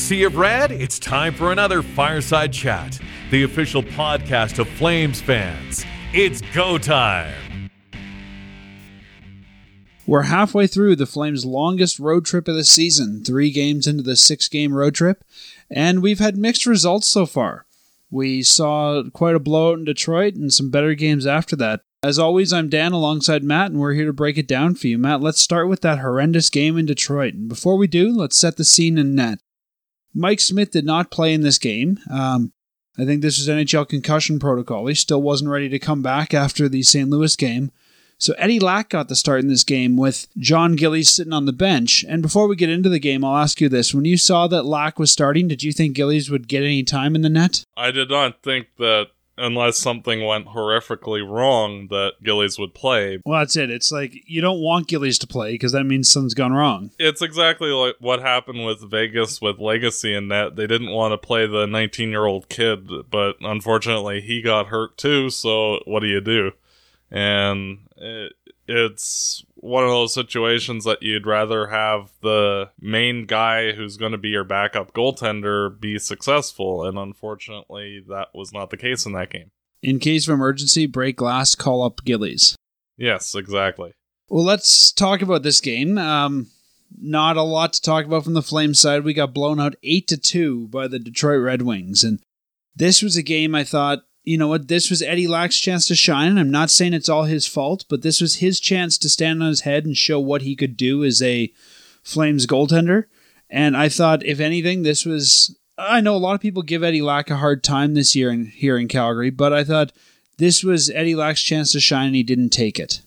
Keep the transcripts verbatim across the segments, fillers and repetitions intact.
Sea of Red, it's time for another Fireside Chat, the official podcast of Flames fans. It's go time! We're halfway through the Flames' longest road trip of the season, three games into the six-game road trip, and we've had mixed results so far. We saw quite a blowout in Detroit and some better games after that. As always, I'm Dan alongside Matt, and we're here to break it down for you. Matt, let's start with that horrendous game in Detroit. And before we do, let's set the scene in net. Mike Smith did not play in this game. Um, I think this was N H L concussion protocol. He still wasn't ready to come back after the Saint Louis game. So Eddie Lack got the start in this game with John Gillies sitting on the bench. And before we get into the game, I'll ask you this. When you saw that Lack was starting, did you think Gillies would get any time in the net? I did not think that unless something went horrifically wrong that Gillies would play. Well, that's it. It's like you don't want Gillies to play because that means something's gone wrong. It's exactly like what happened with Vegas with Legacy and net. They didn't want to play the nineteen-year-old kid, but unfortunately he got hurt too, so what do you do? And it, it's one of those situations that you'd rather have the main guy who's going to be your backup goaltender be successful, and unfortunately that was not the case in that game. In case of emergency, break glass, call up Gillies. Yes, exactly. Well, let's talk about this game. Um, not a lot to talk about from the Flames side. We got blown out eight to two by the Detroit Red Wings, and this was a game I thought, you know what, this was Eddie Lack's chance to shine. I'm not saying it's all his fault, but this was his chance to stand on his head and show what he could do as a Flames goaltender. And I thought, if anything, this was... I know a lot of people give Eddie Lack a hard time this year in, here in Calgary, but I thought this was Eddie Lack's chance to shine and he didn't take it.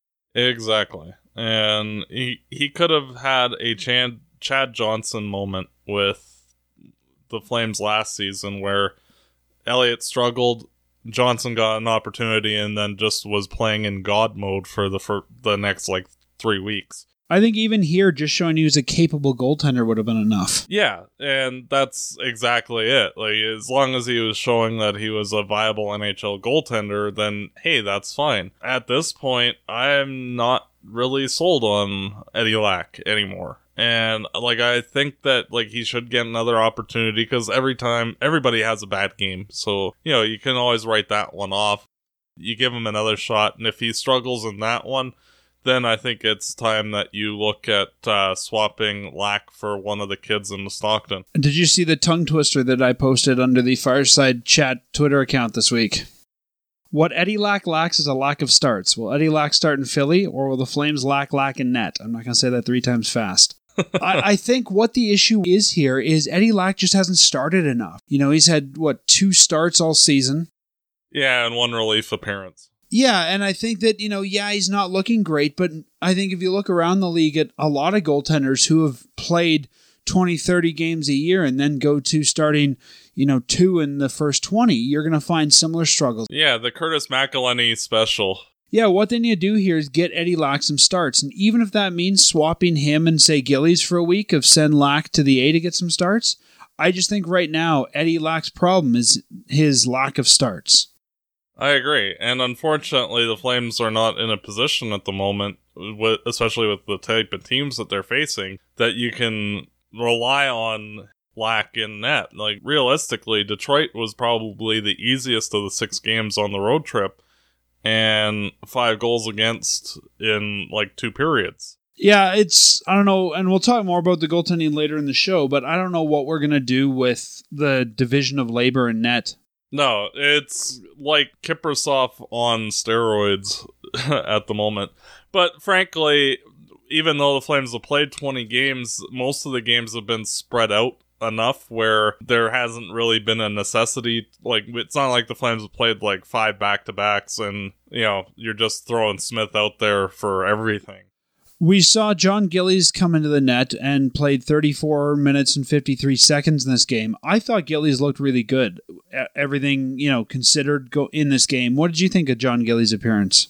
Exactly. And he, he could have had a Chad, Chad Johnson moment with the Flames last season where Elliott struggled, Johnson got an opportunity, and then just was playing in God mode for the for the next, like, three weeks. I think even here, just showing he was a capable goaltender would have been enough. Yeah, and that's exactly it. Like, as long as he was showing that he was a viable N H L goaltender, then, hey, that's fine. At this point, I'm not really sold on Eddie Lack anymore. And, like, I think that, like, he should get another opportunity because every time, everybody has a bad game. So, you know, you can always write that one off. You give him another shot, and if he struggles in that one, then I think it's time that you look at uh, swapping Lack for one of the kids in the Stockton. Did you see the tongue twister that I posted under the Fireside Chat Twitter account this week? What Eddie Lack lacks is a lack of starts. Will Eddie Lack start in Philly, or will the Flames lack Lack in net? I'm not going to say that three times fast. I, I think what the issue is here is Eddie Lack just hasn't started enough. You know, he's had, what, two starts all season? Yeah, and one relief appearance. Yeah, and I think that, you know, yeah, he's not looking great, but I think if you look around the league at a lot of goaltenders who have played twenty, thirty games a year and then go to starting, you know, two in the first twenty, you're going to find similar struggles. Yeah, the Curtis McElhinney special. Yeah, what they need to do here is get Eddie Lack some starts. And even if that means swapping him and, say, Gillies for a week of send Lack to the A to get some starts, I just think right now Eddie Lack's problem is his lack of starts. I agree. And unfortunately, the Flames are not in a position at the moment, with, especially with the type of teams that they're facing, that you can rely on Lack in net. Like, realistically, Detroit was probably the easiest of the six games on the road trip, and five goals against in, like, two periods. Yeah, it's, I don't know, and we'll talk more about the goaltending later in the show, but I don't know what we're going to do with the division of labor in net. No, it's like Kiprasov on steroids at the moment. But frankly, even though the Flames have played twenty games, most of the games have been spread out enough where there hasn't really been a necessity. Like, it's not like the Flames have played like five back-to-backs and, you know, you're just throwing Smith out there for everything. We saw John Gillies come into the net and played thirty-four minutes and fifty-three seconds in this game. I thought Gillies looked really good. Everything, you know, considered go in this game. What did you think of John Gillies' appearance?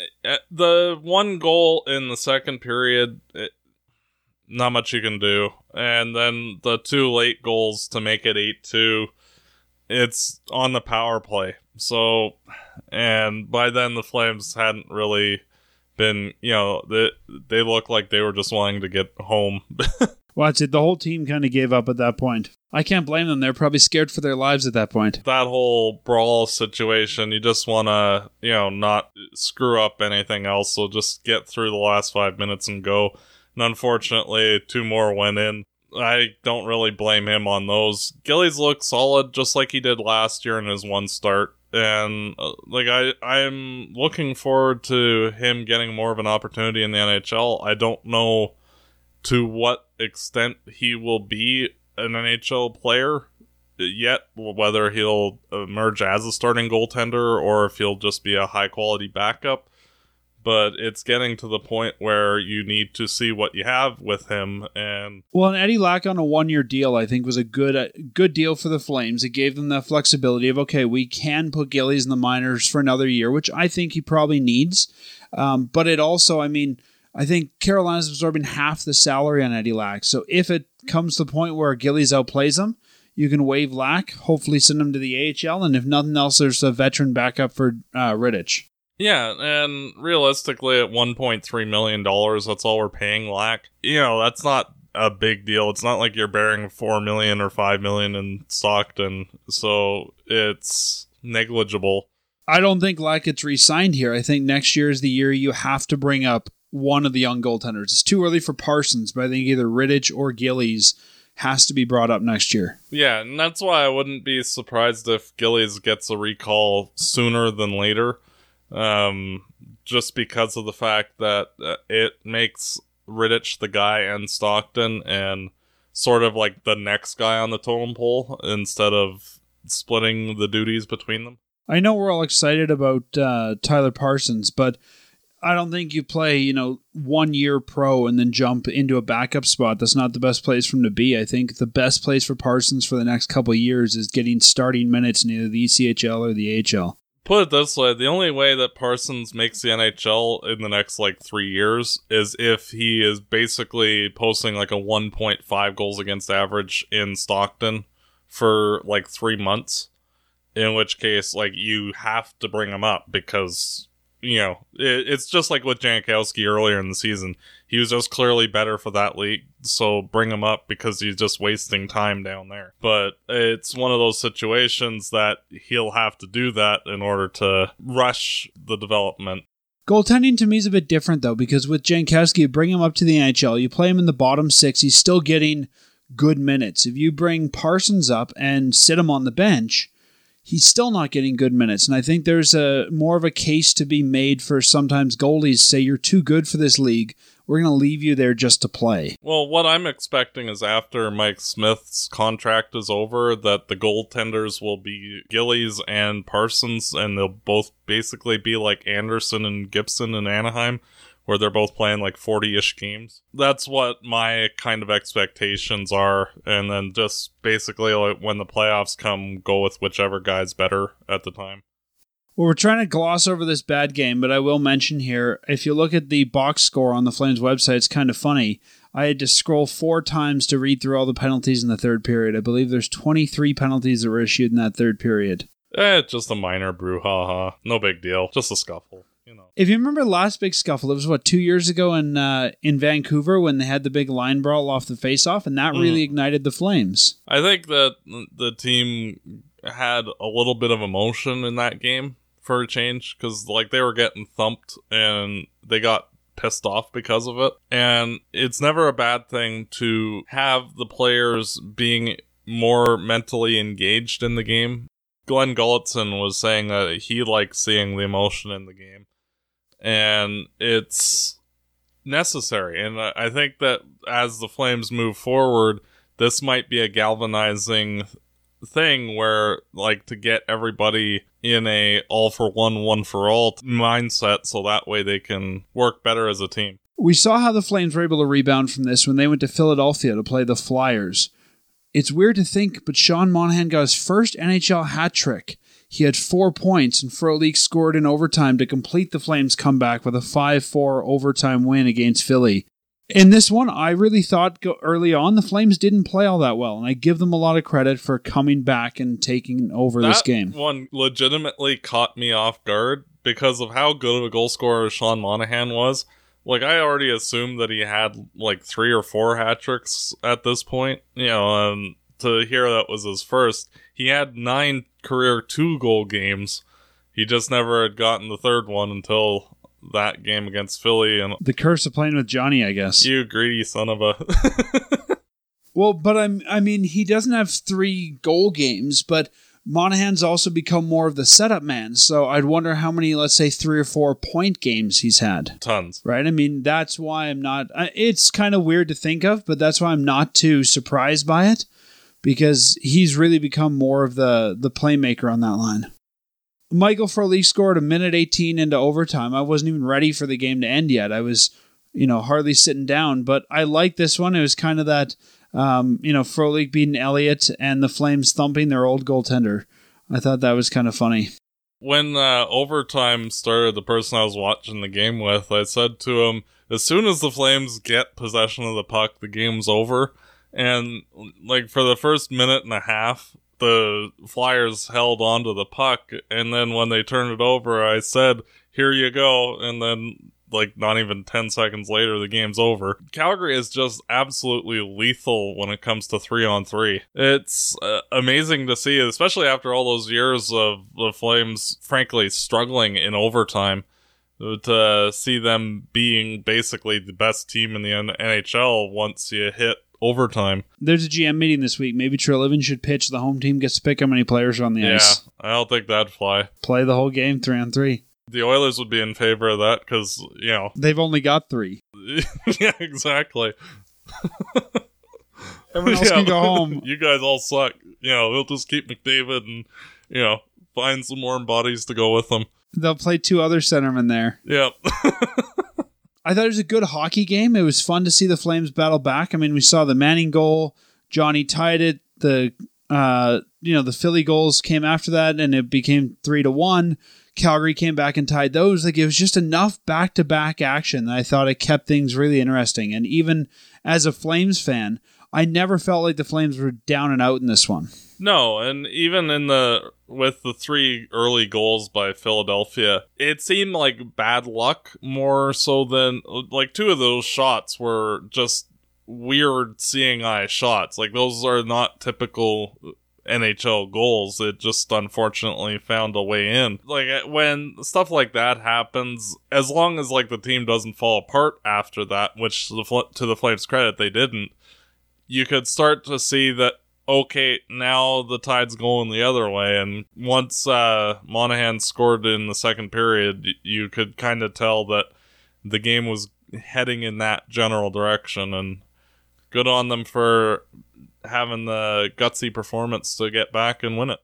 The one goal in the second period, it, not much you can do. And then the two late goals to make it eight two, it's on the power play. So, and by then the Flames hadn't really been, you know, they, they looked like they were just wanting to get home. Well, that's it. The whole team kind of gave up at that point. I can't blame them. They're probably scared for their lives at that point. That whole brawl situation, you just want to, you know, not screw up anything else. So just get through the last five minutes and go. And unfortunately, two more went in. I don't really blame him on those. Gillies looked solid just like he did last year in his one start. And uh, like I, I'm looking forward to him getting more of an opportunity in the N H L. I don't know to what extent he will be an N H L player yet, whether he'll emerge as a starting goaltender or if he'll just be a high quality backup. But it's getting to the point where you need to see what you have with him. And well, and Eddie Lack on a one-year deal, I think, was a good a good deal for the Flames. It gave them that flexibility of, okay, we can put Gillies in the minors for another year, which I think he probably needs. Um, but it also, I mean, I think Carolina's absorbing half the salary on Eddie Lack. So if it comes to the point where Gillies outplays him, you can waive Lack, hopefully send him to the A H L, and if nothing else, there's a veteran backup for uh, Rittich. Yeah, and realistically, at one point three million dollars, that's all we're paying Lack. You know, that's not a big deal. It's not like you're bearing four million dollars or five million dollars in Stockton, so it's negligible. I don't think Lack gets re-signed here. I think next year is the year you have to bring up one of the young goaltenders. It's too early for Parsons, but I think either Rittich or Gillies has to be brought up next year. Yeah, and that's why I wouldn't be surprised if Gillies gets a recall sooner than later. Um, just because of the fact that uh, it makes Rittich the guy and Stockton and sort of like the next guy on the totem pole instead of splitting the duties between them. I know we're all excited about uh, Tyler Parsons, but I don't think you play, you know, one year pro and then jump into a backup spot. That's not the best place for him to be. I think the best place for Parsons for the next couple of years is getting starting minutes in either the E C H L or the A H L. Put it this way, the only way that Parsons makes the N H L in the next, like, three years is if he is basically posting, like, a one point five goals against average in Stockton for, like, three months. In which case, like, you have to bring him up because, you know, it, it's just like with Jankowski earlier in the season. He was just clearly better for that league, so bring him up because he's just wasting time down there. But it's one of those situations that he'll have to do that in order to rush the development. Goaltending to me is a bit different, though, because with Jankowski, you bring him up to the N H L, you play him in the bottom six, he's still getting good minutes. If you bring Parsons up and sit him on the bench, he's still not getting good minutes. And I think there's a more of a case to be made for sometimes goalies say, you're too good for this league. We're going to leave you there just to play. Well, what I'm expecting is after Mike Smith's contract is over, that the goaltenders will be Gillies and Parsons, and they'll both basically be like Anderson and Gibson in Anaheim, where they're both playing like forty-ish games. That's what my kind of expectations are, and then just basically like when the playoffs come, go with whichever guy's better at the time. Well, we're trying to gloss over this bad game, but I will mention here, if you look at the box score on the Flames website, it's kind of funny. I had to scroll four times to read through all the penalties in the third period. I believe there's twenty-three penalties that were issued in that third period. Eh, just a minor brouhaha. No big deal. Just a scuffle. You know. If you remember the last big scuffle, it was, what, two years ago in uh, in Vancouver when they had the big line brawl off the faceoff, and that mm. really ignited the Flames. I think that the team had a little bit of emotion in that game for a change, because like they were getting thumped and they got pissed off because of it. And it's never a bad thing to have the players being more mentally engaged in the game. Glenn Gulutzan was saying that he likes seeing the emotion in the game. And it's necessary. And I think that as the Flames move forward, this might be a galvanizing thing where, like, to get everybody in a all for one, one for all mindset so that way they can work better as a team. We saw how the Flames were able to rebound from this when they went to Philadelphia to play the Flyers. It's weird to think, but Sean Monahan got his first N H L hat trick. He had four points, and Frolik scored in overtime to complete the Flames' comeback with a five four overtime win against Philly. In this one, I really thought go early on the Flames didn't play all that well, and I give them a lot of credit for coming back and taking over that this game. That one legitimately caught me off guard because of how good of a goal scorer Sean Monahan was. Like, I already assumed that he had, like, three or four hat-tricks at this point. You know, um, to hear that was his first. He had nine career two-goal games. He just never had gotten the third one until that game against Philly. And the curse of playing with Johnny, I guess. You greedy son of a... Well, but I'm, I mean, he doesn't have three goal games, but Monahan's also become more of the setup man. So I'd wonder how many, let's say, three or four point games he's had. Tons. Right? I mean, that's why I'm not... It's kind of weird to think of, but that's why I'm not too surprised by it, because he's really become more of the, the playmaker on that line. Michael Frolik scored a minute eighteen into overtime. I wasn't even ready for the game to end yet. I was, you know, hardly sitting down, but I liked this one. It was kind of that... Um, you know, Frolik beating Elliott and the Flames thumping their old goaltender. I thought that was kind of funny. When uh, overtime started, the person I was watching the game with, I said to him, as soon as the Flames get possession of the puck, the game's over. And, like, for the first minute and a half, the Flyers held on to the puck. And then when they turned it over, I said, here you go. And then... like, not even ten seconds later, the game's over. Calgary is just absolutely lethal when it comes to three on three. It's uh, amazing to see, especially after all those years of the Flames, frankly, struggling in overtime, to see them being basically the best team in the N H L once you hit overtime. There's a G M meeting this week. Maybe Treliving should pitch. The home team gets to pick how many players are on the yeah, ice. Yeah, I don't think that'd fly. Play the whole game three on three. The Oilers would be in favor of that because, you know... They've only got three. Yeah, exactly. Everyone else yeah, can go home. You guys all suck. You know, we'll just keep McDavid and, you know, find some warm bodies to go with them. They'll play two other centermen there. Yep. I thought it was a good hockey game. It was fun to see the Flames battle back. I mean, we saw the Manning goal. Johnny tied it. The, uh, you know, the Philly goals came after that, and it became three to one. Calgary came back and tied those. Like, it was just enough back-to-back action that I thought it kept things really interesting. And even as a Flames fan, I never felt like the Flames were down and out in this one. No, and even in the with the three early goals by Philadelphia, it seemed like bad luck more so than, like, two of those shots were just weird seeing eye shots. Like, those are not typical N H L goals. It just unfortunately found a way in. Like, when stuff like that happens, as long as, like, the team doesn't fall apart after that, which the, to the Flames' credit they didn't, you could start to see that, okay, now the tide's going the other way. And once uh, Monahan scored in the second period, you could kind of tell that the game was heading in that general direction. And good on them for having the gutsy performance to get back and win it.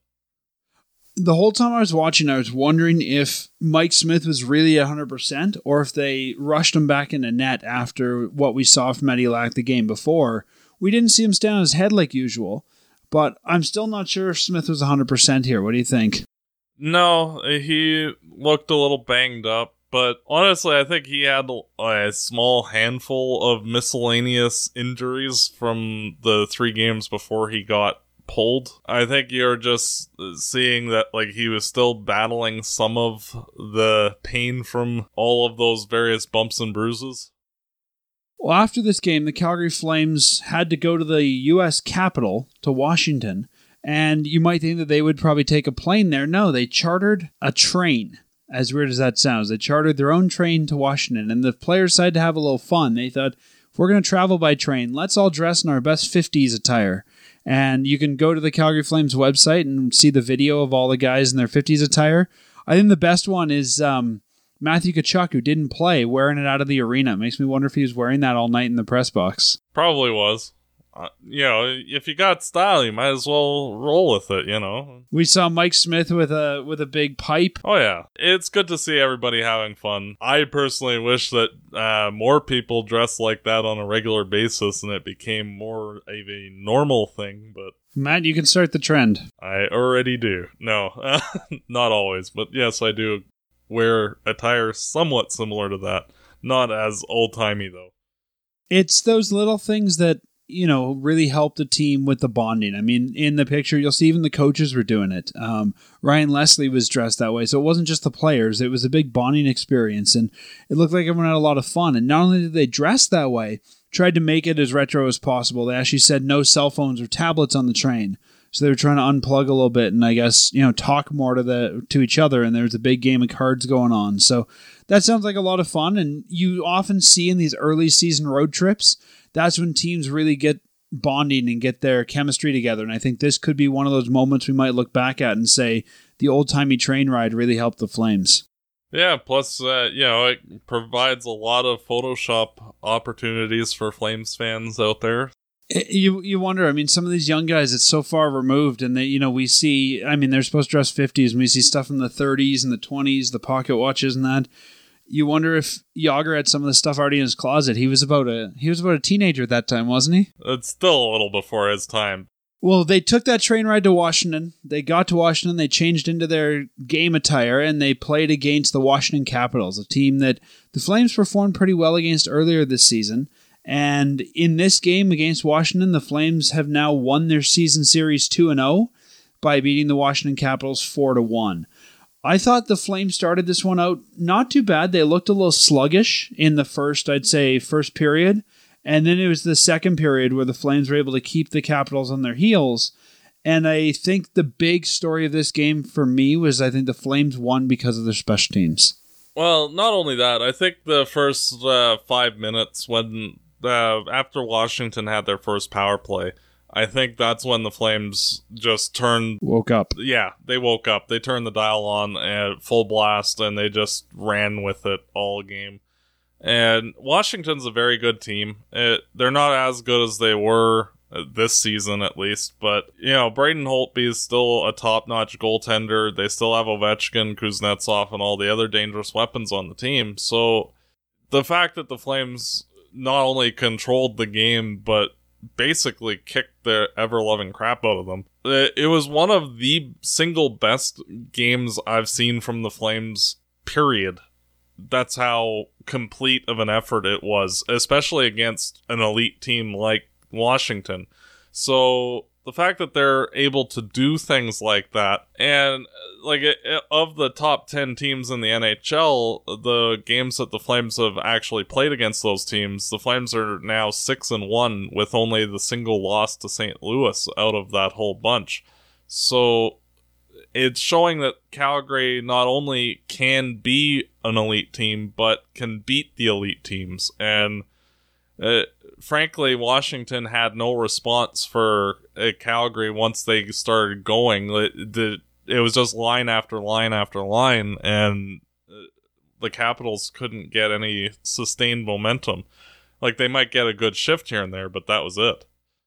The whole time I was watching, I was wondering if Mike Smith was really one hundred percent or if they rushed him back into net after what we saw from Eddie Lack the game before. We didn't see him stand on his head like usual, but I'm still not sure if Smith was one hundred percent here. What do you think? No, he looked a little banged up. But honestly, I think he had a small handful of miscellaneous injuries from the three games before he got pulled. I think you're just seeing that, like, he was still battling some of the pain from all of those various bumps and bruises. Well, after this game, the Calgary Flames had to go to the U S capital, to Washington, and you might think that they would probably take a plane there. No, they chartered a train. As weird as that sounds, they chartered their own train to Washington, and the players decided to have a little fun. They thought, if we're going to travel by train, let's all dress in our best fifties attire. And you can go to the Calgary Flames website and see the video of all the guys in their fifties attire. I think the best one is um, Matthew Tkachuk, who didn't play, wearing it out of the arena. It makes me wonder if he was wearing that all night in the press box. Probably was. Uh, you know, if you got style, you might as well roll with it, you know. We saw Mike Smith with a with a big pipe. Oh, yeah. It's good to see everybody having fun. I personally wish that uh, more people dressed like that on a regular basis and it became more of a normal thing, but... Matt, you can start the trend. I already do. No, not always, but yes, I do wear attire somewhat similar to that. Not as old-timey, though. It's those little things that you know, really helped the team with the bonding. I mean, in the picture, you'll see even the coaches were doing it. Um, Ryan Leslie was dressed that way. So it wasn't just the players. It was a big bonding experience. And it looked like everyone had a lot of fun. And not only did they dress that way, tried to make it as retro as possible. They actually said no cell phones or tablets on the train. So they were trying to unplug a little bit and I guess, you know, talk more to the to each other. And there was a big game of cards going on. So that sounds like a lot of fun. And you often see in these early season road trips, that's when teams really get bonding and get their chemistry together. And I think this could be one of those moments we might look back at and say the old-timey train ride really helped the Flames. Yeah, plus, uh, you know, it provides a lot of Photoshop opportunities for Flames fans out there. You you wonder, I mean, some of these young guys, it's so far removed, and they, you know, we see, I mean, they're supposed to dress fifties, and we see stuff from the thirties and the twenties, the pocket watches and that. You wonder if Yager had some of the stuff already in his closet. He was about a he was about a teenager at that time, wasn't he? It's still a little before his time. Well, they took that train ride to Washington. They got to Washington, they changed into their game attire, and they played against the Washington Capitals, a team that the Flames performed pretty well against earlier this season. And in this game against Washington, the Flames have now won their season series two and oh by beating the Washington Capitals four to one. I thought the Flames started this one out not too bad. They looked a little sluggish in the first, I'd say, first period. And then it was the second period where the Flames were able to keep the Capitals on their heels. And I think the big story of this game for me was I think the Flames won because of their special teams. Well, not only that, I think the first uh, five minutes when uh, after Washington had their first power play, I think that's when the Flames just turned... Woke up. Yeah, they woke up. They turned the dial on at full blast, and they just ran with it all game. And Washington's a very good team. It, they're not as good as they were this season, at least. But, you know, Braden Holtby is still a top-notch goaltender. They still have Ovechkin, Kuznetsov, and all the other dangerous weapons on the team. So the fact that the Flames not only controlled the game, but basically kicked the ever-loving crap out of them. It was one of the single best games I've seen from the Flames, period. That's how complete of an effort it was, especially against an elite team like Washington. So the fact that they're able to do things like that, and like it, it, of the top ten teams in the N H L, the games that the Flames have actually played against those teams, the Flames are now six and one with only the single loss to Saint Louis out of that whole bunch. So it's showing that Calgary not only can be an elite team, but can beat the elite teams. And uh, frankly, Washington had no response for uh, Calgary once they started going. It, the, it was just line after line after line, and uh, the Capitals couldn't get any sustained momentum. Like, they might get a good shift here and there, but that was it.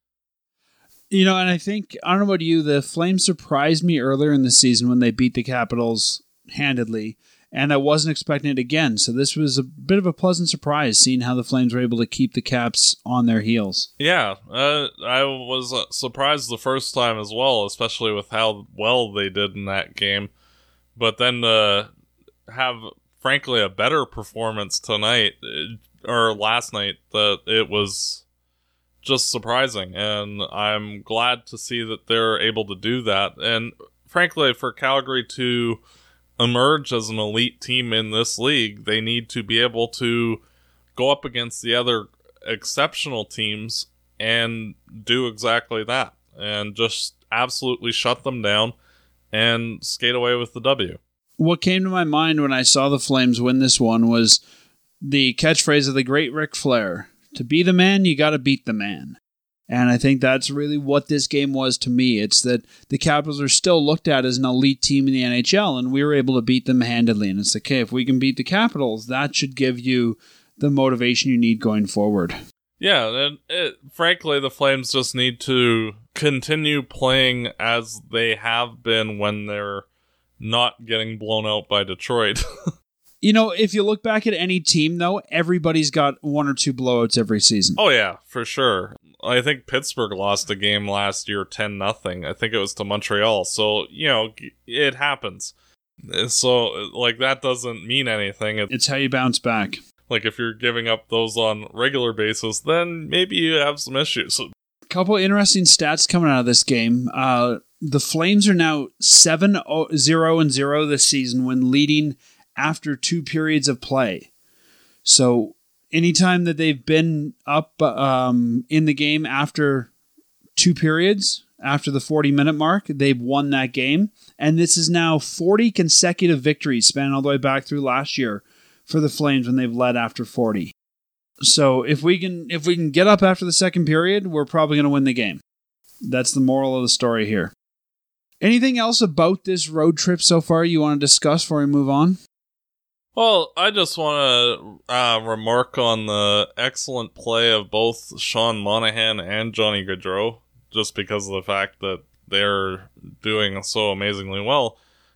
You know, and I think, I don't know about you, the Flames surprised me earlier in the season when they beat the Capitals handedly, and I wasn't expecting it again. So this was a bit of a pleasant surprise, seeing how the Flames were able to keep the Caps on their heels. Yeah, uh, I was uh, surprised the first time as well, especially with how well they did in that game. But then uh, have, frankly, a better performance tonight, or last night, that it was just surprising, and I'm glad to see that they're able to do that. And frankly, for Calgary to emerge as an elite team in this league, they need to be able to go up against the other exceptional teams and do exactly that, and just absolutely shut them down and skate away with the W. What came to my mind when I saw the Flames win this one was the catchphrase of the great Ric Flair: to be the man, you got to beat the man. And I think that's really what this game was to me. It's that the Capitals are still looked at as an elite team in the N H L, and we were able to beat them handedly. And it's like, okay, if we can beat the Capitals, that should give you the motivation you need going forward. Yeah, and it, frankly, the Flames just need to continue playing as they have been when they're not getting blown out by Detroit. You know, if you look back at any team, though, everybody's got one or two blowouts every season. Oh, yeah, for sure. I think Pittsburgh lost a game last year ten nothing. I think it was to Montreal. So, you know, it happens. So, like, that doesn't mean anything. It, it's how you bounce back. Like, if you're giving up those on regular basis, then maybe you have some issues. Couple interesting stats coming out of this game. Uh, the Flames are now seven zero and zero this season when leading after two periods of play. So anytime that they've been up um, in the game after two periods, after the forty-minute mark, they've won that game. And this is now forty consecutive victories spanning all the way back through last year for the Flames when they've led after forty. So if we can if we can get up after the second period, we're probably going to win the game. That's the moral of the story here. Anything else about this road trip so far you want to discuss before we move on? Well, I just want to uh, remark on the excellent play of both Sean Monahan and Johnny Gaudreau, just because of the fact that they're doing so amazingly well.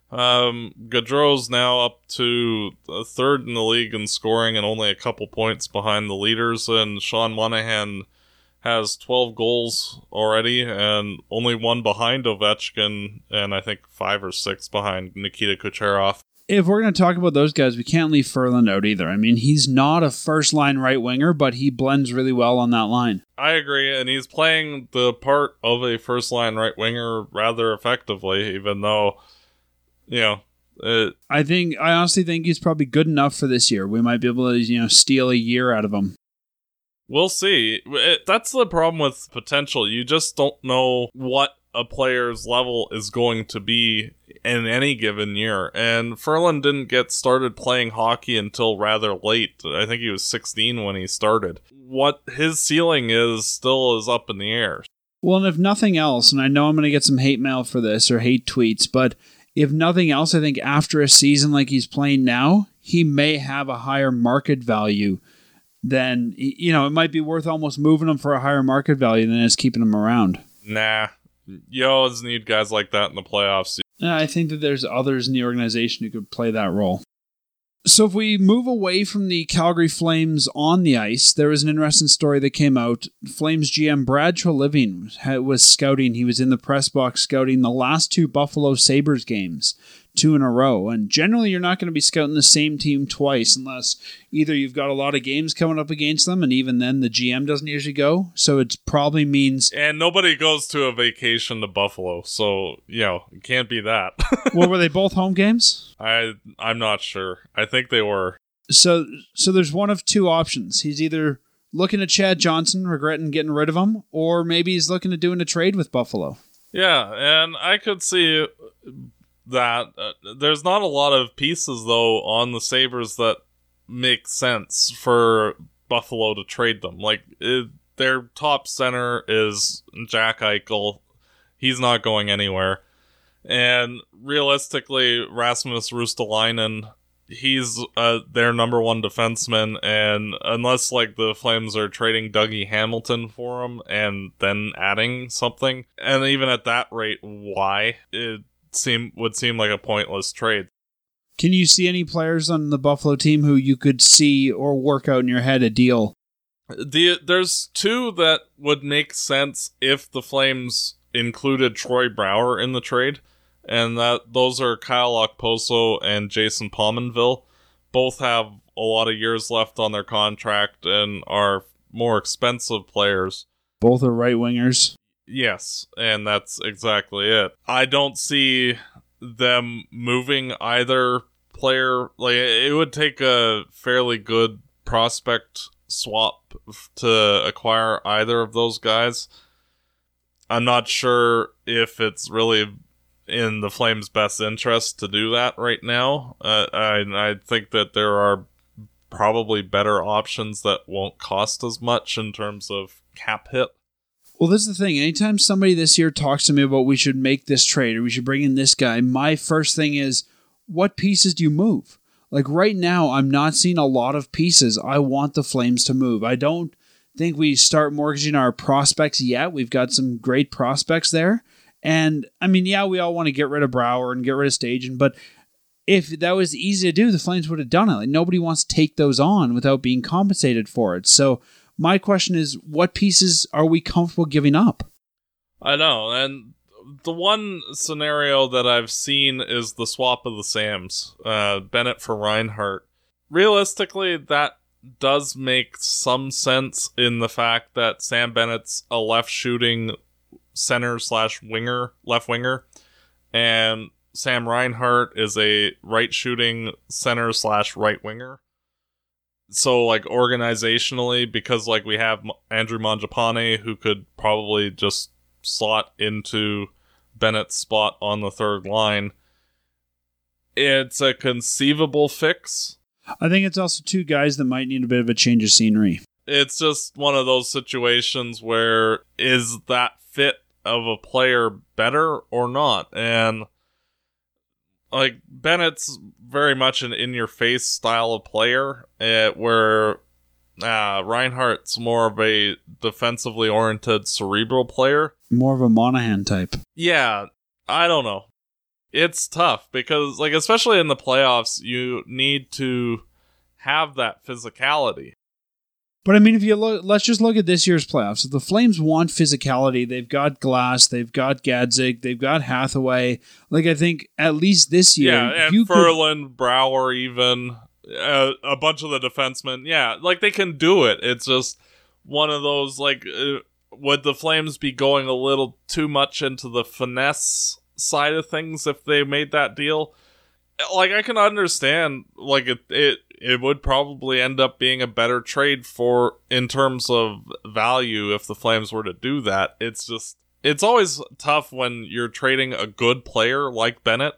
Um, Gaudreau's now up to third in the league in scoring and only a couple points behind the leaders, and Sean Monahan has twelve goals already and only one behind Ovechkin, and I think five or six behind Nikita Kucherov. If we're going to talk about those guys, we can't leave Ferland out either. I mean, he's not a first-line right winger, but he blends really well on that line. I agree, and he's playing the part of a first-line right winger rather effectively, even though, you know... It, I think, I honestly think he's probably good enough for this year. We might be able to, you know, steal a year out of him. We'll see. It, that's the problem with potential. You just don't know what a player's level is going to be in any given year. And Ferland didn't get started playing hockey until rather late. I think he was sixteen when he started. What his ceiling is still is up in the air. Well, and if nothing else, and I know I'm going to get some hate mail for this or hate tweets, but if nothing else, I think after a season like he's playing now, he may have a higher market value than, you know, it might be worth almost moving him for a higher market value than it's keeping him around. Nah. You always need guys like that in the playoffs. I think that there's others in the organization who could play that role. So if we move away from the Calgary Flames on the ice, there was an interesting story that came out. Flames G M Brad Treliving was scouting. He was in the press box scouting the last two Buffalo Sabres games, two in a row. And generally, you're not going to be scouting the same team twice unless either you've got a lot of games coming up against them, and even then the G M doesn't usually go. So it probably means... And nobody goes to a vacation to Buffalo, so, you know, it can't be that. Well, were they both home games? I, I'm not sure. I think they were. So, so there's one of two options. He's either looking at Chad Johnson, regretting getting rid of him, or maybe he's looking at doing a trade with Buffalo. Yeah, and I could see... that uh, there's not a lot of pieces though on the Sabres that make sense for Buffalo to trade them. Like it, their top center is Jack Eichel. He's not going anywhere. And realistically, Rasmus Ristolainen, he's uh, their number one defenseman, and unless like the Flames are trading Dougie Hamilton for him and then adding something, and even at that rate, why? It seem would seem like a pointless trade. Can you see any players on the Buffalo team who you could see or work out in your head a deal? The there's two that would make sense if the Flames included Troy Brouwer in the trade, and that those are Kyle Okposo and Jason Pominville. Both have a lot of years left on their contract and are more expensive players. Both are right wingers. Yes, and that's exactly it. I don't see them moving either player. Like, it would take a fairly good prospect swap to acquire either of those guys. I'm not sure if it's really in the Flames' best interest to do that right now. Uh, I, I think that there are probably better options that won't cost as much in terms of cap hit. Well, this is the thing. Anytime somebody this year talks to me about we should make this trade or we should bring in this guy, my first thing is, what pieces do you move? Like right now, I'm not seeing a lot of pieces I want the Flames to move. I don't think we start mortgaging our prospects yet. We've got some great prospects there. And, I mean, yeah, we all want to get rid of Brouwer and get rid of Stajan, but if that was easy to do, the Flames would have done it. Like, nobody wants to take those on without being compensated for it. So my question is, what pieces are we comfortable giving up? I know, and the one scenario that I've seen is the swap of the Sams, uh, Bennett for Reinhart. Realistically, that does make some sense in the fact that Sam Bennett's a left shooting center slash winger, left winger, and Sam Reinhart is a right shooting center slash right winger. So, like, organizationally, because, like, we have Andrew Mangiapane, who could probably just slot into Bennett's spot on the third line, it's a conceivable fix. I think it's also two guys that might need a bit of a change of scenery. It's just one of those situations where is that fit of a player better or not? And, like, Bennett's very much an in-your-face style of player, uh, where uh, Reinhart's more of a defensively oriented cerebral player. More of a Monahan type. Yeah, I don't know. It's tough because, like, especially in the playoffs, you need to have that physicality. But I mean, if you look, let's just look at this year's playoffs. If the Flames want physicality, they've got Glass, they've got Gadzik, they've got Hathaway. Like, I think at least this year, yeah, and you Ferland, could... Brouwer, even uh, a bunch of the defensemen. Yeah, like they can do it. It's just one of those, like, uh, would the Flames be going a little too much into the finesse side of things if they made that deal? Like, I can understand, like, it, it it would probably end up being a better trade for, in terms of value, if the Flames were to do that. It's just, it's always tough when you're trading a good player like Bennett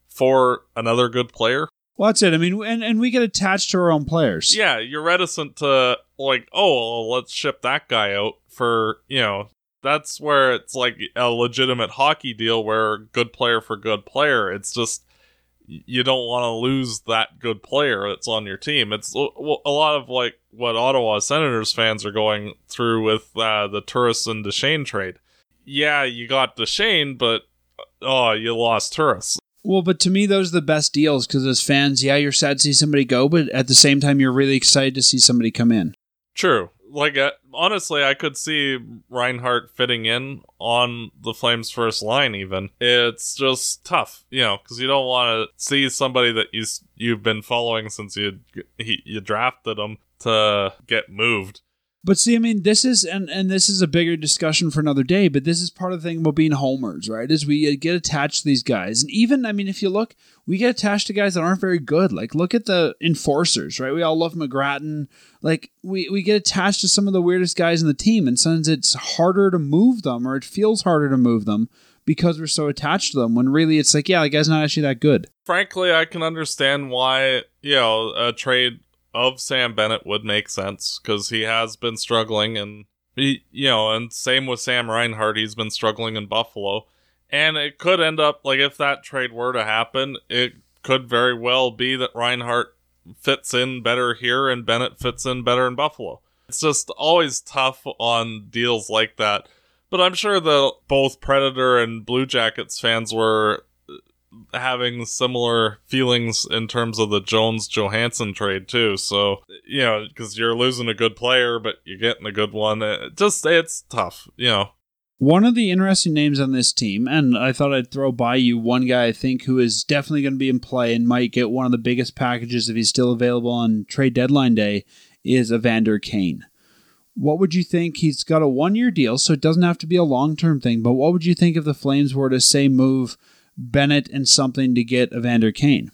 for another good player. Well, that's it. I mean, and, and we get attached to our own players. Yeah, you're reticent to, like, oh, well, let's ship that guy out for, you know, that's where it's like a legitimate hockey deal where good player for good player. It's just, you don't want to lose that good player that's on your team. It's a lot of like what Ottawa Senators fans are going through with uh, the Turris and Duchesne trade. Yeah, you got Duchesne, but oh, you lost Turris. Well, but to me, those are the best deals because as fans, yeah, you're sad to see somebody go, but at the same time, you're really excited to see somebody come in. True. Like, uh, honestly, I could see Reinhart fitting in on the Flames' first line, even. It's just tough, you know, because you don't want to see somebody that you, you've been following since you, he, you drafted him to get moved. But see, I mean, this is, and, and this is a bigger discussion for another day, but this is part of the thing about being homers, right? Is we get attached to these guys. And even, I mean, if you look, we get attached to guys that aren't very good. Like, look at the enforcers, right? We all love McGrattan. Like, we, we get attached to some of the weirdest guys in the team, and sometimes it's harder to move them, or it feels harder to move them because we're so attached to them, when really it's like, yeah, the guy's not actually that good. Frankly, I can understand why, you know, a trade of Sam Bennett would make sense, because he has been struggling, and he, you know, and same with Sam Reinhart, he's been struggling in Buffalo, and it could end up, like, if that trade were to happen, it could very well be that Reinhart fits in better here and Bennett fits in better in Buffalo. It's just always tough on deals like that, but I'm sure that both Predator and Blue Jackets fans were having similar feelings in terms of the Jones-Johansson trade too. So, you know, because you're losing a good player, but you're getting a good one. It just, it's tough, you know. One of the interesting names on this team, and I thought I'd throw by you one guy I think who is definitely going to be in play and might get one of the biggest packages if he's still available on trade deadline day, is Evander Kane. What would you think? He's got a one-year deal, so it doesn't have to be a long-term thing, but what would you think if the Flames were to, say, move Bennett and something to get Evander Kane?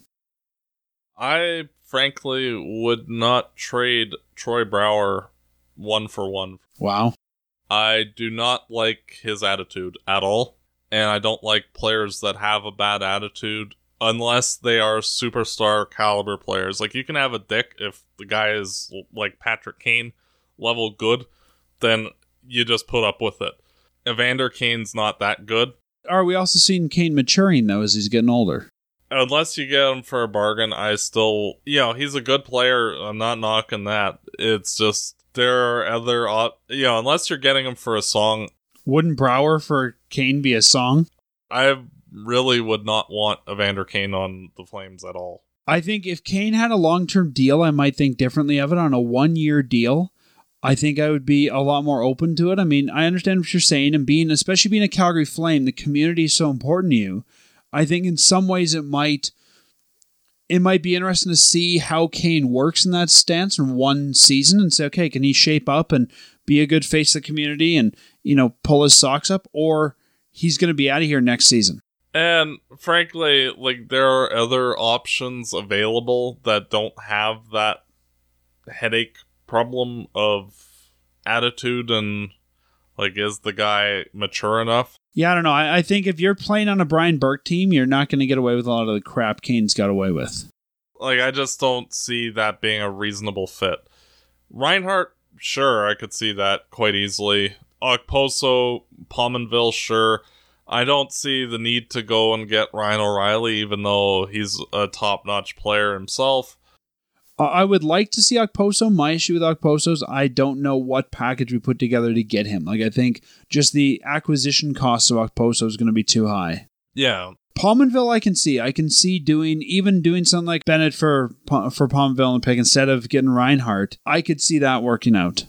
I frankly would not trade Troy Brouwer one for one. Wow. I do not like his attitude at all, and I don't like players that have a bad attitude unless they are superstar caliber players. Like, you can have a dick if the guy is like Patrick Kane level good, then you just put up with it. Evander Kane's not that good. Are we also seeing Kane maturing, though, as he's getting older? Unless you get him for a bargain, I still... You know, he's a good player. I'm not knocking that. It's just, there are other... Op- you know, unless you're getting him for a song... Wouldn't Brouwer for Kane be a song? I really would not want Evander Kane on the Flames at all. I think if Kane had a long-term deal, I might think differently of it. On a one-year deal, I think I would be a lot more open to it. I mean, I understand what you're saying, and being, especially being a Calgary Flame, the community is so important to you. I think in some ways it might it might be interesting to see how Kane works in that stance in one season and say, okay, can he shape up and be a good face of the community and, you know, pull his socks up, or he's going to be out of here next season. And frankly, like, there are other options available that don't have that headache problem of attitude and, like, is the guy mature enough? Yeah, I don't know. I, I think if you're playing on a Brian Burke team, you're not going to get away with a lot of the crap Kane's got away with. Like, I just don't see that being a reasonable fit. Reinhardt, sure, I could see that quite easily. Okposo, Pominville, sure. I don't see the need to go and get Ryan O'Reilly, even though he's a top-notch player himself. I would like to see Okposo. My issue with Okposo is I don't know what package we put together to get him. Like, I think just the acquisition cost of Okposo is going to be too high. Yeah. Pominville, I can see. I can see doing, even doing something like Bennett for for Pominville and pick instead of getting Reinhardt. I could see that working out.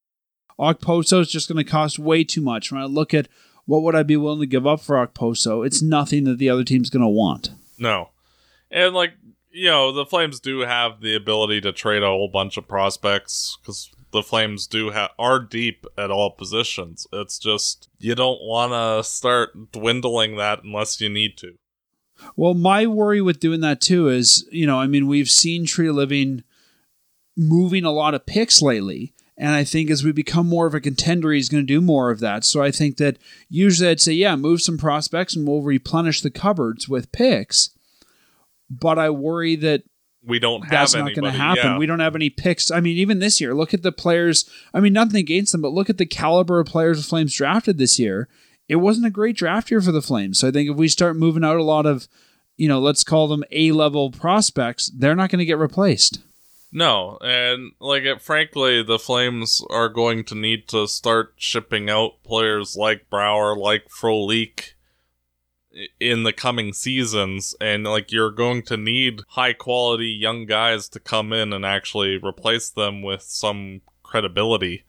Okposo is just going to cost way too much. When I look at what would I be willing to give up for Okposo, it's nothing that the other team's going to want. No. And, like, you know, the Flames do have the ability to trade a whole bunch of prospects, because the Flames do ha- are deep at all positions. It's just, you don't want to start dwindling that unless you need to. Well, my worry with doing that, too, is, you know, I mean, we've seen Tree Living moving a lot of picks lately. And I think as we become more of a contender, he's going to do more of that. So I think that usually I'd say, yeah, move some prospects and we'll replenish the cupboards with picks. But I worry that we don't have that's anybody. not going to happen. Yeah. We don't have any picks. I mean, even this year, look at the players. I mean, nothing against them, but look at the caliber of players the Flames drafted this year. It wasn't a great draft year for the Flames. So I think if we start moving out a lot of, you know, let's call them A-level prospects, they're not going to get replaced. No, and like it, frankly, the Flames are going to need to start shipping out players like Brouwer, like Frolik in the coming seasons, and like you're going to need high quality young guys to come in and actually replace them with some credibility.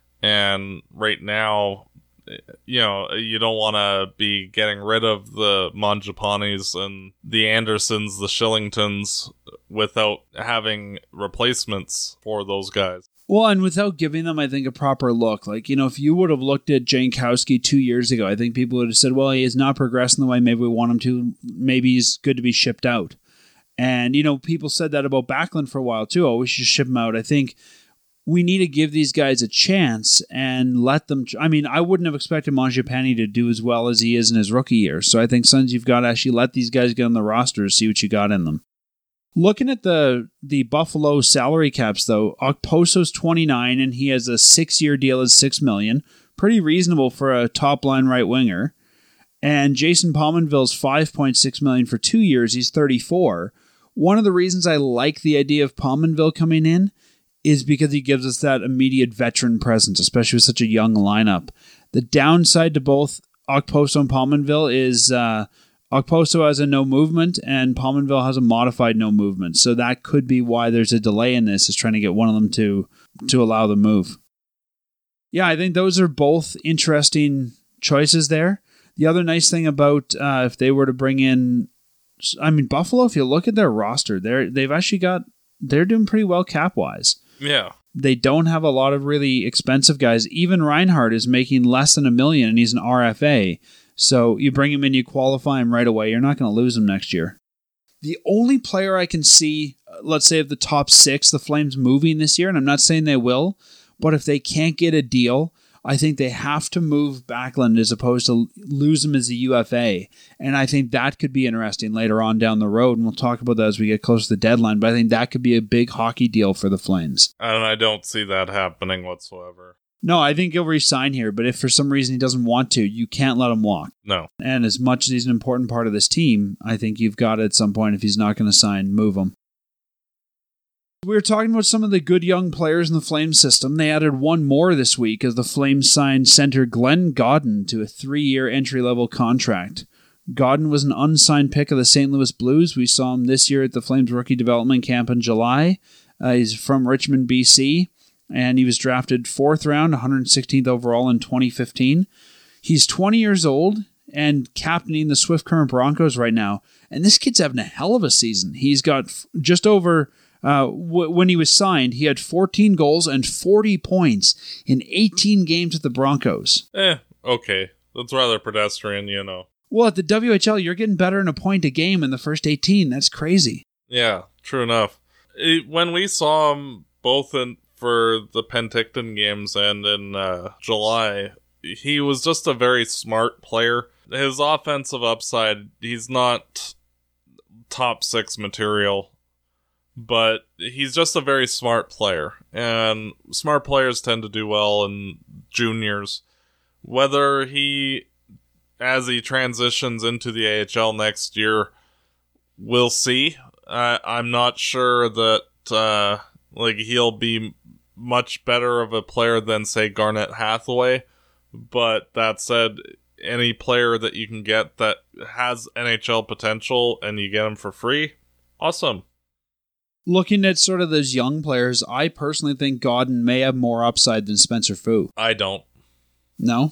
And right now, you know, you don't want to be getting rid of the Mangiapanis and the Andersons, the Shillingtons, without having replacements for those guys. Well, and without giving them, I think, a proper look. Like, you know, if you would have looked at Jankowski two years ago, I think people would have said, well, he is not progressing the way maybe we want him to. Maybe he's good to be shipped out. And, you know, people said that about Backlund for a while, too. Oh, we should ship him out. I think we need to give these guys a chance and let them... I mean, I wouldn't have expected Mangiapane to do as well as he is in his rookie year. So I think, Sons, you've got to actually let these guys get on the roster to see what you got in them. Looking at the the Buffalo salary caps, though, Okposo's twenty-nine, and he has a six-year deal at six million dollars. Pretty reasonable for a top-line right winger. And Jason Pominville's five point six million dollars for two years. He's thirty-four. One of the reasons I like the idea of Pominville coming in is because he gives us that immediate veteran presence, especially with such a young lineup. The downside to both Okposo and Pominville is... Uh, Okposo has a no movement, and Pominville has a modified no movement. So that could be why there's a delay in this, is trying to get one of them to to allow the move. Yeah, I think those are both interesting choices there. The other nice thing about uh, if they were to bring in, I mean, Buffalo, if you look at their roster, they're they've actually got, they're doing pretty well cap-wise. Yeah. They don't have a lot of really expensive guys. Even Reinhardt is making less than a million, and he's an R F A. So you bring him in, you qualify him right away. You're not going to lose him next year. The only player I can see, let's say of the top six, the Flames moving this year, and I'm not saying they will, but if they can't get a deal, I think they have to move Backlund as opposed to lose him as a U F A. And I think that could be interesting later on down the road, and we'll talk about that as we get close to the deadline, but I think that could be a big hockey deal for the Flames. And I don't see that happening whatsoever. No, I think he'll resign here, but if for some reason he doesn't want to, you can't let him walk. No. And as much as he's an important part of this team, I think you've got to, at some point, if he's not going to sign, move him. We were talking about some of the good young players in the Flames system. They added one more this week as the Flames signed center Glenn Godden to a three-year entry-level contract. Godden was an unsigned pick of the Saint Louis Blues. We saw him this year at the Flames rookie development camp in July. Uh, he's from Richmond, B C, and he was drafted fourth round, one hundred sixteenth overall in twenty fifteen. He's twenty years old, and captaining the Swift Current Broncos right now. And this kid's having a hell of a season. He's got f- just over, uh, w- when he was signed, he had fourteen goals and forty points in eighteen games with the Broncos. Eh, okay. That's rather pedestrian, you know. Well, at the W H L, you're getting better in a point a game in the first eighteen. That's crazy. Yeah, true enough. It, when we saw him both in for the Penticton games and in uh, July, he was just a very smart player. His offensive upside, he's not top six material, but he's just a very smart player. And smart players tend to do well in juniors. Whether he, as he transitions into the A H L next year, we'll see. Uh, I'm not sure that uh, like he'll be much better of a player than, say, Garnet Hathaway. But that said, any player that you can get that has N H L potential and you get him for free, awesome. Looking at sort of those young players, I personally think Godden may have more upside than Spencer Fu. I don't. No?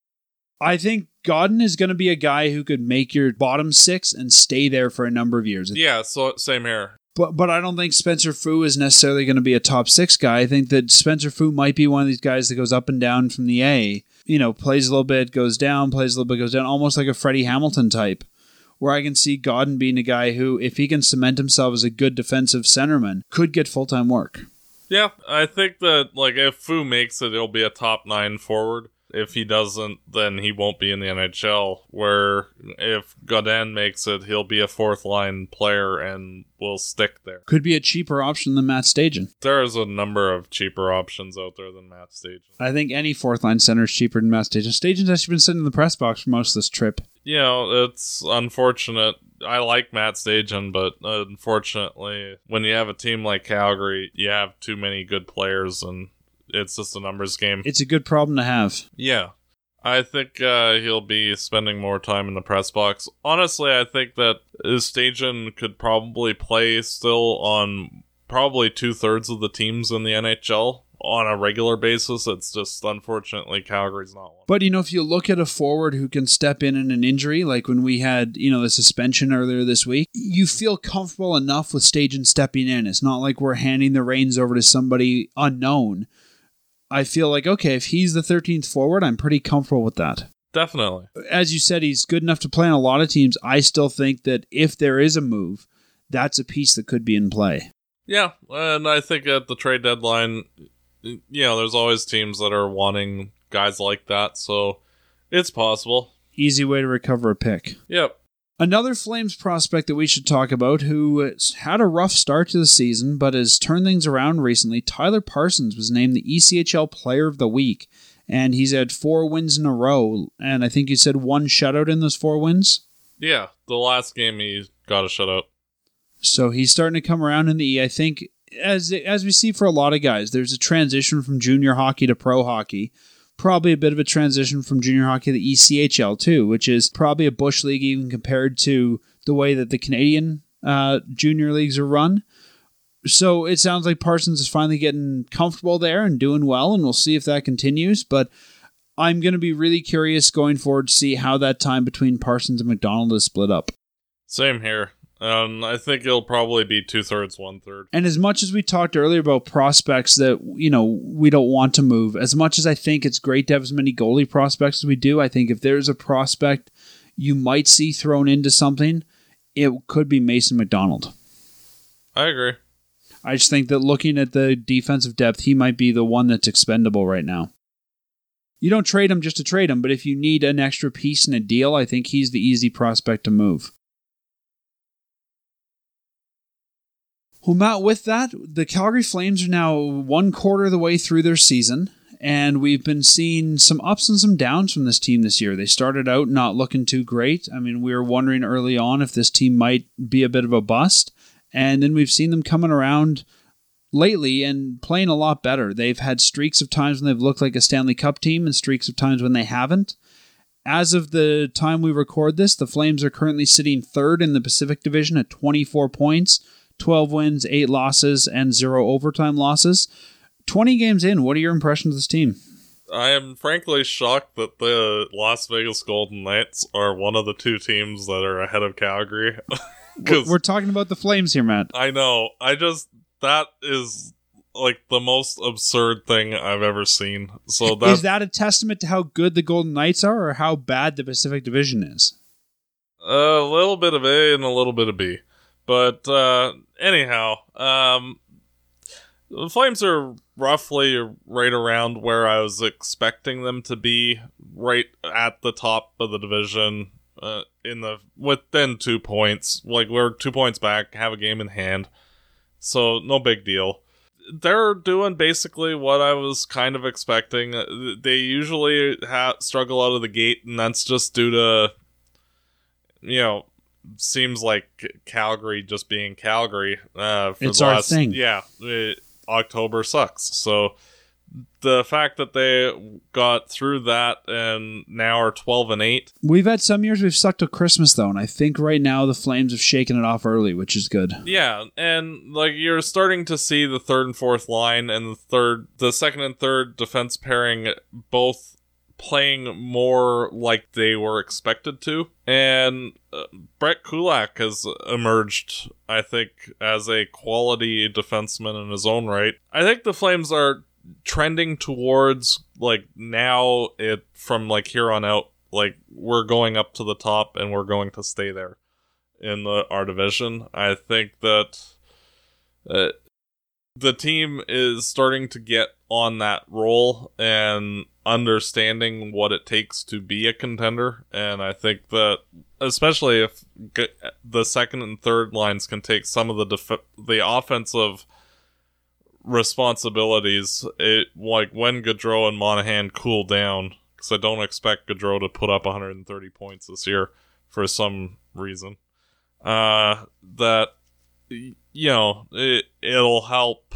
I think Godden is going to be a guy who could make your bottom six and stay there for a number of years. Yeah, so same here. But but I don't think Spencer Fu is necessarily going to be a top six guy. I think that Spencer Fu might be one of these guys that goes up and down from the A. You know, plays a little bit, goes down, plays a little bit, goes down, almost like a Freddie Hamilton type. Where I can see Godden being a guy who, if he can cement himself as a good defensive centerman, could get full-time work. Yeah, I think that, like, if Fu makes it, he'll be a top nine forward. If he doesn't, then he won't be in the N H L. Where if Godin makes it, he'll be a fourth line player and will stick there. Could be a cheaper option than Matt Stajan. There is a number of cheaper options out there than Matt Stajan. I think any fourth line center is cheaper than Matt Stajan. Stajan's actually been sitting in the press box for most of this trip. You know, it's unfortunate. I like Matt Stajan, but unfortunately, when you have a team like Calgary, you have too many good players and it's just a numbers game. It's a good problem to have. Yeah. I think uh, he'll be spending more time in the press box. Honestly, I think that Stajan could probably play still on probably two-thirds of the teams in the N H L on a regular basis. It's just, unfortunately, Calgary's not one. But, you know, if you look at a forward who can step in in an injury, like when we had, you know, the suspension earlier this week, you feel comfortable enough with Stajan stepping in. It's not like we're handing the reins over to somebody unknown. I feel like, okay, if he's the thirteenth forward, I'm pretty comfortable with that. Definitely. As you said, he's good enough to play on a lot of teams. I still think that if there is a move, that's a piece that could be in play. Yeah, and I think at the trade deadline, you know, there's always teams that are wanting guys like that, so it's possible. Easy way to recover a pick. Yep. Another Flames prospect that we should talk about who had a rough start to the season but has turned things around recently, Tyler Parsons was named the E C H L Player of the Week, and he's had four wins in a row, and I think you said one shutout in those four wins? Yeah, the last game he got a shutout. So he's starting to come around in the E. I think, as as we see for a lot of guys, there's a transition from junior hockey to pro hockey. Probably a bit of a transition from junior hockey to the E C H L too, which is probably a bush league even compared to the way that the Canadian uh, junior leagues are run. So it sounds like Parsons is finally getting comfortable there and doing well, and we'll see if that continues. But I'm going to be really curious going forward to see how that time between Parsons and McDonald is split up. Same here. Um, I think it'll probably be two-thirds, one-third. And as much as we talked earlier about prospects that, you know, we don't want to move, as much as I think it's great to have as many goalie prospects as we do, I think if there's a prospect you might see thrown into something, it could be Mason McDonald. I agree. I just think that looking at the defensive depth, he might be the one that's expendable right now. You don't trade him just to trade him, but if you need an extra piece in a deal, I think he's the easy prospect to move. Well, Matt, with that, the Calgary Flames are now one quarter of the way through their season, and we've been seeing some ups and some downs from this team this year. They started out not looking too great. I mean, we were wondering early on if this team might be a bit of a bust, and then we've seen them coming around lately and playing a lot better. They've had streaks of times when they've looked like a Stanley Cup team and streaks of times when they haven't. As of the time we record this, the Flames are currently sitting third in the Pacific Division at twenty-four points, twelve wins, eight losses, and zero overtime losses. twenty games in, what are your impressions of this team? I am frankly shocked that the Las Vegas Golden Knights are one of the two teams that are ahead of Calgary. We're, we're talking about the Flames here, Matt. I know. I just, that is like the most absurd thing I've ever seen. So that is that a testament to how good the Golden Knights are, or how bad the Pacific Division is? A little bit of A and a little bit of B. But uh, anyhow, um, the Flames are roughly right around where I was expecting them to be, right at the top of the division, uh, in the within two points. Like, we're two points back, have a game in hand, so no big deal. They're doing basically what I was kind of expecting. They usually ha- struggle out of the gate, and that's just due to, you know, seems like Calgary just being Calgary. Uh, for it's the our last, thing. Yeah, it, October sucks. So the fact that they got through that and now are twelve and eight. We've had some years we've stuck to Christmas, though, and I think right now the Flames have shaken it off early, which is good. Yeah, and like you're starting to see the third and fourth line and the third, the second and third defense pairing both playing more like they were expected to. And uh, Brett Kulak has emerged, I think, as a quality defenseman in his own right. I think the Flames are trending towards, like, now it from like here on out, like, we're going up to the top and we're going to stay there in the our division. I think that uh, the team is starting to get on that roll and understanding what it takes to be a contender. And I think that, especially if g- the second and third lines can take some of the def- the offensive responsibilities, it like when Gaudreau and Monahan cool down, because I don't expect Gaudreau to put up one hundred thirty points this year for some reason, uh, that, you know, it, it'll help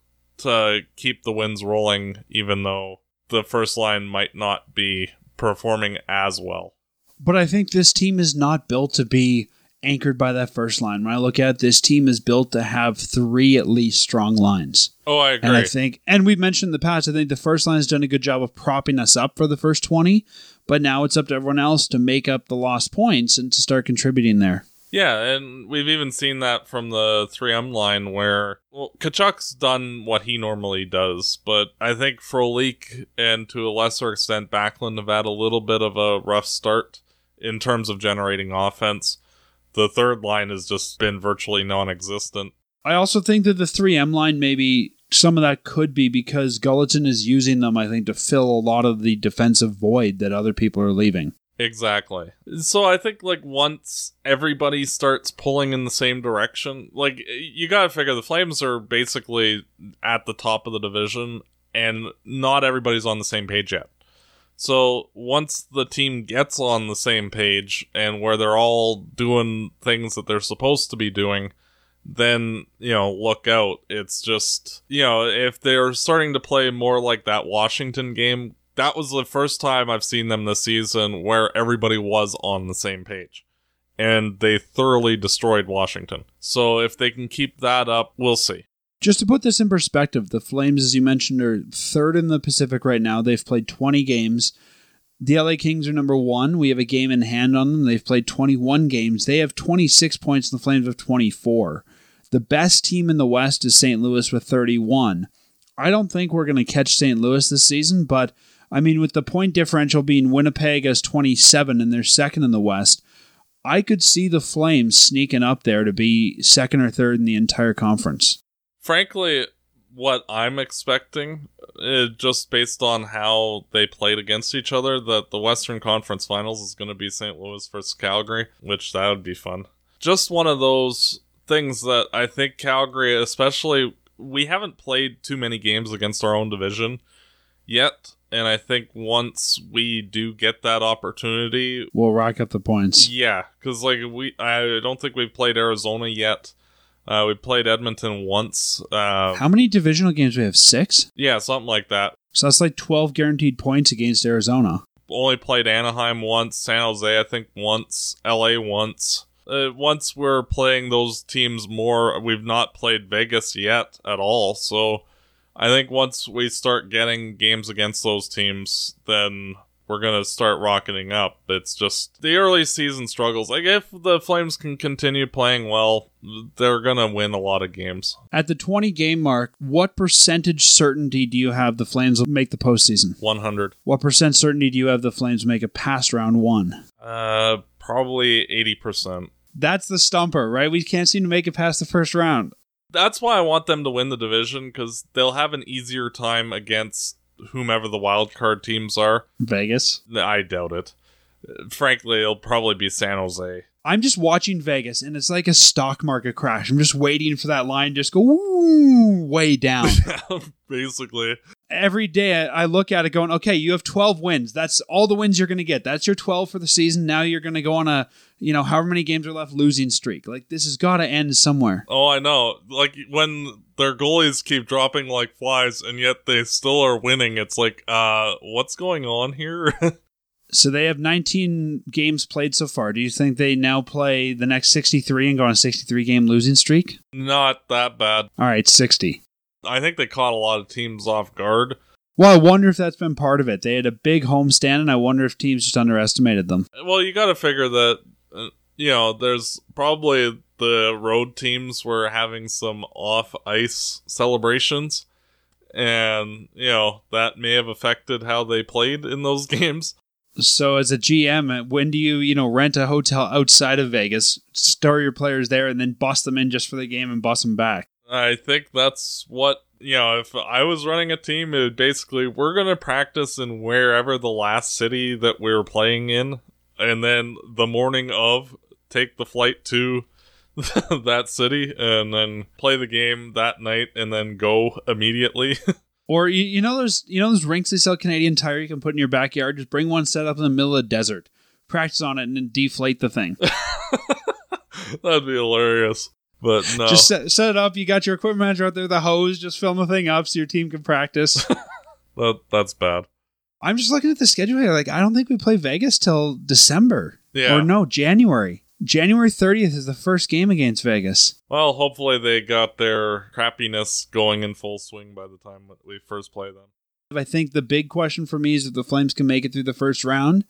to keep the wins rolling, even though the first line might not be performing as well. But I think this team is not built to be anchored by that first line. When I look at it, this team is built to have three at least strong lines. Oh, I agree. And I think, and we've mentioned in the past, I think the first line has done a good job of propping us up for the first twenty, but now it's up to everyone else to make up the lost points and to start contributing there. Yeah, and we've even seen that from the three M line where, well, Kachuk's done what he normally does, but I think Frolik and to a lesser extent Backlund have had a little bit of a rough start in terms of generating offense. The third line has just been virtually non-existent. I also think that the three M line, maybe some of that could be because Gulleton is using them, I think, to fill a lot of the defensive void that other people are leaving. Exactly. So I think, like, once everybody starts pulling in the same direction, like, you gotta figure the Flames are basically at the top of the division, and not everybody's on the same page yet. So once the team gets on the same page, and where they're all doing things that they're supposed to be doing, then, you know, look out. It's just, you know, if they're starting to play more like that Washington game, that was the first time I've seen them this season where everybody was on the same page. And they thoroughly destroyed Washington. So if they can keep that up, we'll see. Just to put this in perspective, the Flames, as you mentioned, are third in the Pacific right now. They've played twenty games. The L A Kings are number one. We have a game in hand on them. They've played twenty-one games. They have twenty-six points, and the Flames have twenty-four. The best team in the West is Saint Louis with thirty-one. I don't think we're going to catch Saint Louis this season, but I mean, with the point differential being Winnipeg as twenty-seven and they're second in the West, I could see the Flames sneaking up there to be second or third in the entire conference. Frankly, what I'm expecting, uh, just based on how they played against each other, that the Western Conference Finals is going to be Saint Louis versus Calgary, which that would be fun. Just one of those things that I think Calgary, especially, we haven't played too many games against our own division yet. And I think once we do get that opportunity, we'll rack up the points. Yeah, because like we, I don't think we've played Arizona yet. Uh, we played Edmonton once. Uh, How many divisional games do we have? Six? Yeah, something like that. So that's like twelve guaranteed points against Arizona. Only played Anaheim once, San Jose I think once, L A once. Uh, once we're playing those teams more, we've not played Vegas yet at all. So I think once we start getting games against those teams, then we're going to start rocketing up. It's just the early season struggles. Like, if the Flames can continue playing well, they're going to win a lot of games. At the twenty-game mark, what percentage certainty do you have the Flames will make the postseason? one hundred. What percent certainty do you have the Flames make it past round one? Uh, probably eighty percent. That's the stumper, right? We can't seem to make it past the first round. That's why I want them to win the division, because they'll have an easier time against whomever the wildcard teams are. Vegas? I doubt it. Frankly, it'll probably be San Jose. I'm just watching Vegas, and it's like a stock market crash. I'm just waiting for that line to just go woo, way down. Basically. Every day I look at it going, okay, you have twelve wins. That's all the wins you're going to get. That's your twelve for the season. Now you're going to go on a, you know, however many games are left losing streak. Like, this has got to end somewhere. Oh, I know. Like, when their goalies keep dropping like flies, and yet they still are winning, it's like, uh, what's going on here? So they have nineteen games played so far. Do you think they now play the next sixty-three and go on a sixty-three game losing streak? Not that bad. All right, sixty. I think they caught a lot of teams off guard. Well, I wonder if that's been part of it. They had a big homestand, and I wonder if teams just underestimated them. Well, you got to figure that, uh, you know, there's probably the road teams were having some off-ice celebrations, and, you know, that may have affected how they played in those games. So as a G M, when do you, you know, rent a hotel outside of Vegas, store your players there, and then bus them in just for the game and bus them back? I think that's what, you know, if I was running a team, it would basically, we're going to practice in wherever the last city that we were playing in, and then the morning of, take the flight to that city, and then play the game that night, and then go immediately. Or, you, you know those you know those rinks they sell Canadian Tire you can put in your backyard? Just bring one set up in the middle of the desert. Practice on it and then deflate the thing. That'd be hilarious. But no. Just set, set it up. You got your equipment manager out there with a hose. Just film the thing up so your team can practice. that That's bad. I'm just looking at the schedule here. Like, I don't think we play Vegas till December. Yeah. Or no, January. January thirtieth is the first game against Vegas. Well, hopefully they got their crappiness going in full swing by the time that we first play them. I think the big question for me is if the Flames can make it through the first round.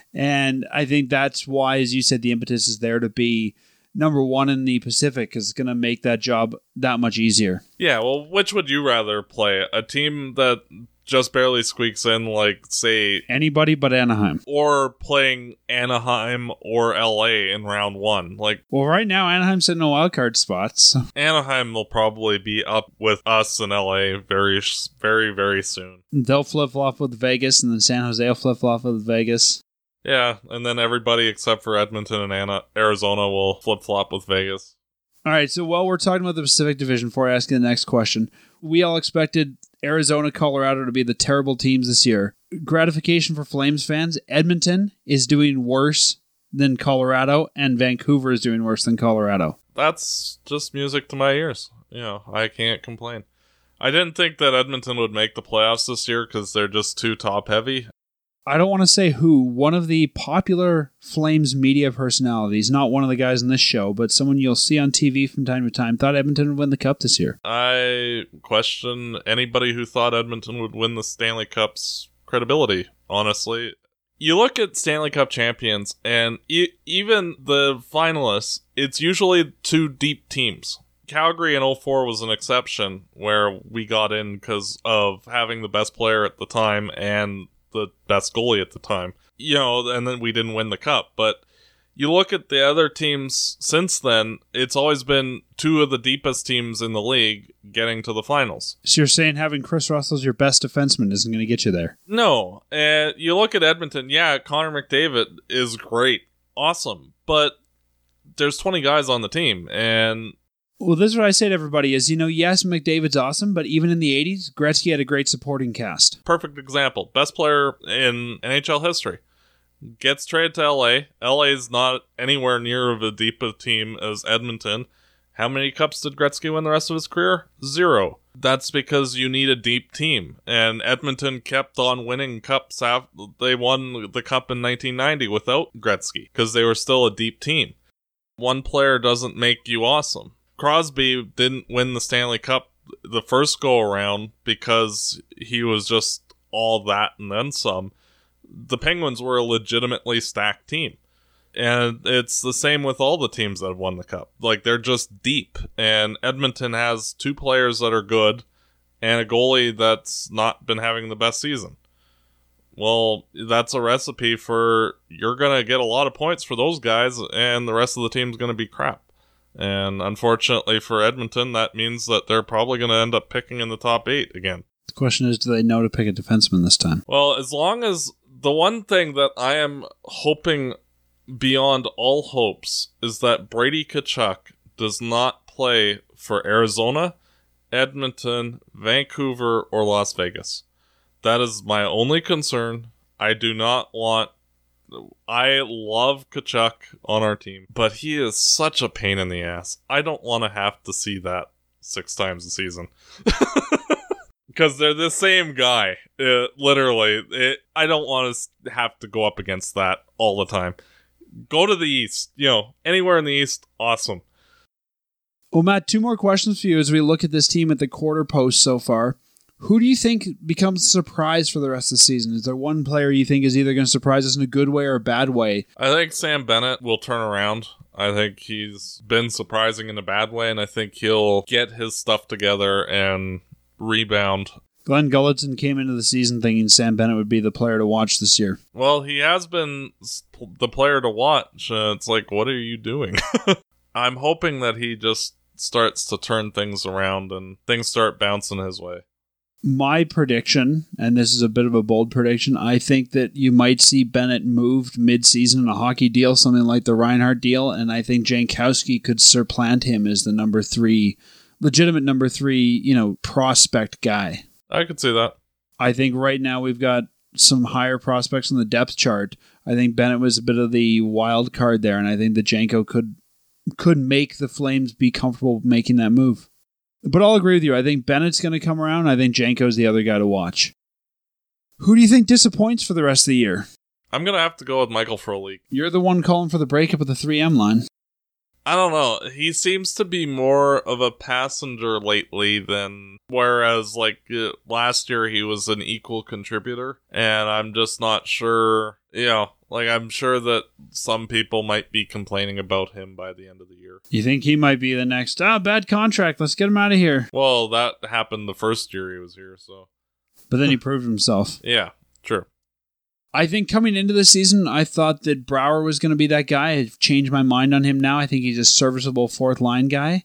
And I think that's why, as you said, the impetus is there to be number one in the Pacific, because it's going to make that job that much easier. Yeah, well, which would you rather play? A team that just barely squeaks in, like, say... Anybody but Anaheim. Or playing Anaheim or L A in round one. Like, well, right now, Anaheim's sitting in wildcard spots. Anaheim will probably be up with us in L A very, very, very soon. They'll flip-flop with Vegas, and then San Jose will flip-flop with Vegas. Yeah, and then everybody except for Edmonton and Anna- Arizona will flip-flop with Vegas. All right, so while we're talking about the Pacific Division, before I ask you the next question, we all expected Arizona, Colorado to be the terrible teams this year. Gratification for Flames fans, Edmonton is doing worse than Colorado, and Vancouver is doing worse than Colorado. That's just music to my ears. You know, I can't complain. I didn't think that Edmonton would make the playoffs this year because they're just too top-heavy. I don't want to say who, one of the popular Flames media personalities, not one of the guys in this show, but someone you'll see on T V from time to time, thought Edmonton would win the Cup this year. I question anybody who thought Edmonton would win the Stanley Cup's credibility, honestly. You look at Stanley Cup champions, and e- even the finalists, it's usually two deep teams. Calgary in oh four was an exception, where we got in because of having the best player at the time and the best goalie at the time, you know, and then we didn't win the cup. But you look at the other teams since then, it's always been two of the deepest teams in the league getting to the finals. So you're saying having Chris Russell as your best defenseman isn't going to get you there? No. And you look at Edmonton, yeah, Connor McDavid is great. Awesome. But there's twenty guys on the team, and well, this is what I say to everybody is, you know, yes, McDavid's awesome, but even in the eighties, Gretzky had a great supporting cast. Perfect example. Best player in N H L history. Gets traded to L A. L A is not anywhere near of a deep a team as Edmonton. How many cups did Gretzky win the rest of his career? Zero. That's because you need a deep team. And Edmonton kept on winning cups. After they won the cup in nineteen ninety without Gretzky because they were still a deep team. One player doesn't make you awesome. Crosby didn't win the Stanley Cup the first go around because he was just all that and then some. The Penguins were a legitimately stacked team. And it's the same with all the teams that have won the Cup. Like, they're just deep. And Edmonton has two players that are good and a goalie that's not been having the best season. Well, that's a recipe for you're going to get a lot of points for those guys and the rest of the team's going to be crap. And unfortunately for Edmonton, that means that they're probably going to end up picking in the top eight again. The question is, do they know to pick a defenseman this time? Well, as long as the one thing that I am hoping beyond all hopes is that Brady Tkachuk does not play for Arizona, Edmonton, Vancouver, or Las Vegas. That is my only concern. I do not want... I love Tkachuk on our team, but he is such a pain in the ass. I don't want to have to see that six times a season. Because they're the same guy. Uh, literally. It, I don't want to have to go up against that all the time. Go to the East. You know, anywhere in the East, awesome. Well, Matt, two more questions for you as we look at this team at the quarter post so far. Who do you think becomes a surprise for the rest of the season? Is there one player you think is either going to surprise us in a good way or a bad way? I think Sam Bennett will turn around. I think he's been surprising in a bad way, and I think he'll get his stuff together and rebound. Glenn Gulletson came into the season thinking Sam Bennett would be the player to watch this year. Well, he has been the player to watch. Uh, it's like, what are you doing? I'm hoping that he just starts to turn things around and things start bouncing his way. My prediction, and this is a bit of a bold prediction, I think that you might see Bennett moved mid-season in a hockey deal, something like the Reinhardt deal, and I think Jankowski could supplant him as the number three, legitimate number three, you know, prospect guy. I could see that. I think right now we've got some higher prospects on the depth chart. I think Bennett was a bit of the wild card there, and I think that Janko could could make the Flames be comfortable making that move. But I'll agree with you. I think Bennett's going to come around. I think Janko's the other guy to watch. Who do you think disappoints for the rest of the year? I'm going to have to go with Michael Frolik. You're the one calling for the breakup of the three M line. I don't know. He seems to be more of a passenger lately than... Whereas, like, uh, last year he was an equal contributor. And I'm just not sure... You know, like, I'm sure that some people might be complaining about him by the end of the year. You think he might be the next, ah, bad contract, let's get him out of here. Well, that happened the first year he was here, so... But then he proved himself. Yeah, true. I think coming into the season, I thought that Brouwer was going to be that guy. I've changed my mind on him now. I think he's a serviceable fourth line guy.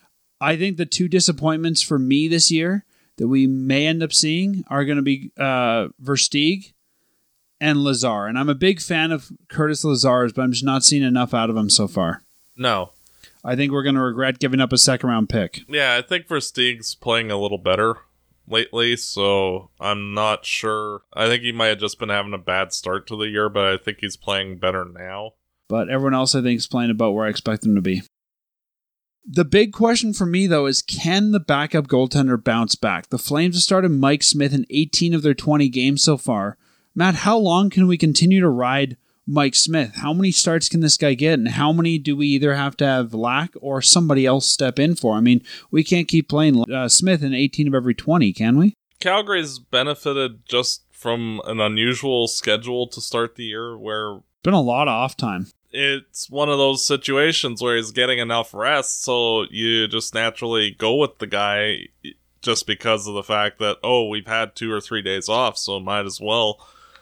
I think the two disappointments for me this year that we may end up seeing are going to be uh, Versteeg and Lazar. And I'm a big fan of Curtis Lazar's, but I'm just not seeing enough out of him so far. No. I think we're going to regret giving up a second round pick. Yeah, I think Versteeg's playing a little better lately, so I'm not sure. I think he might have just been having a bad start to the year, but I think he's playing better now. But everyone else, I think, is playing about where I expect them to be. The big question for me, though, is can the backup goaltender bounce back? The Flames have started Mike Smith in eighteen of their twenty games so far. Matt, how long can we continue to ride Mike Smith? How many starts can this guy get? And how many do we either have to have Lack or somebody else step in for? I mean, we can't keep playing uh, Smith in eighteen of every twenty, can we? Calgary's benefited just from an unusual schedule to start the year where... Been a lot of off time. It's one of those situations where he's getting enough rest, so you just naturally go with the guy just because of the fact that, oh, we've had two or three days off, so might as well.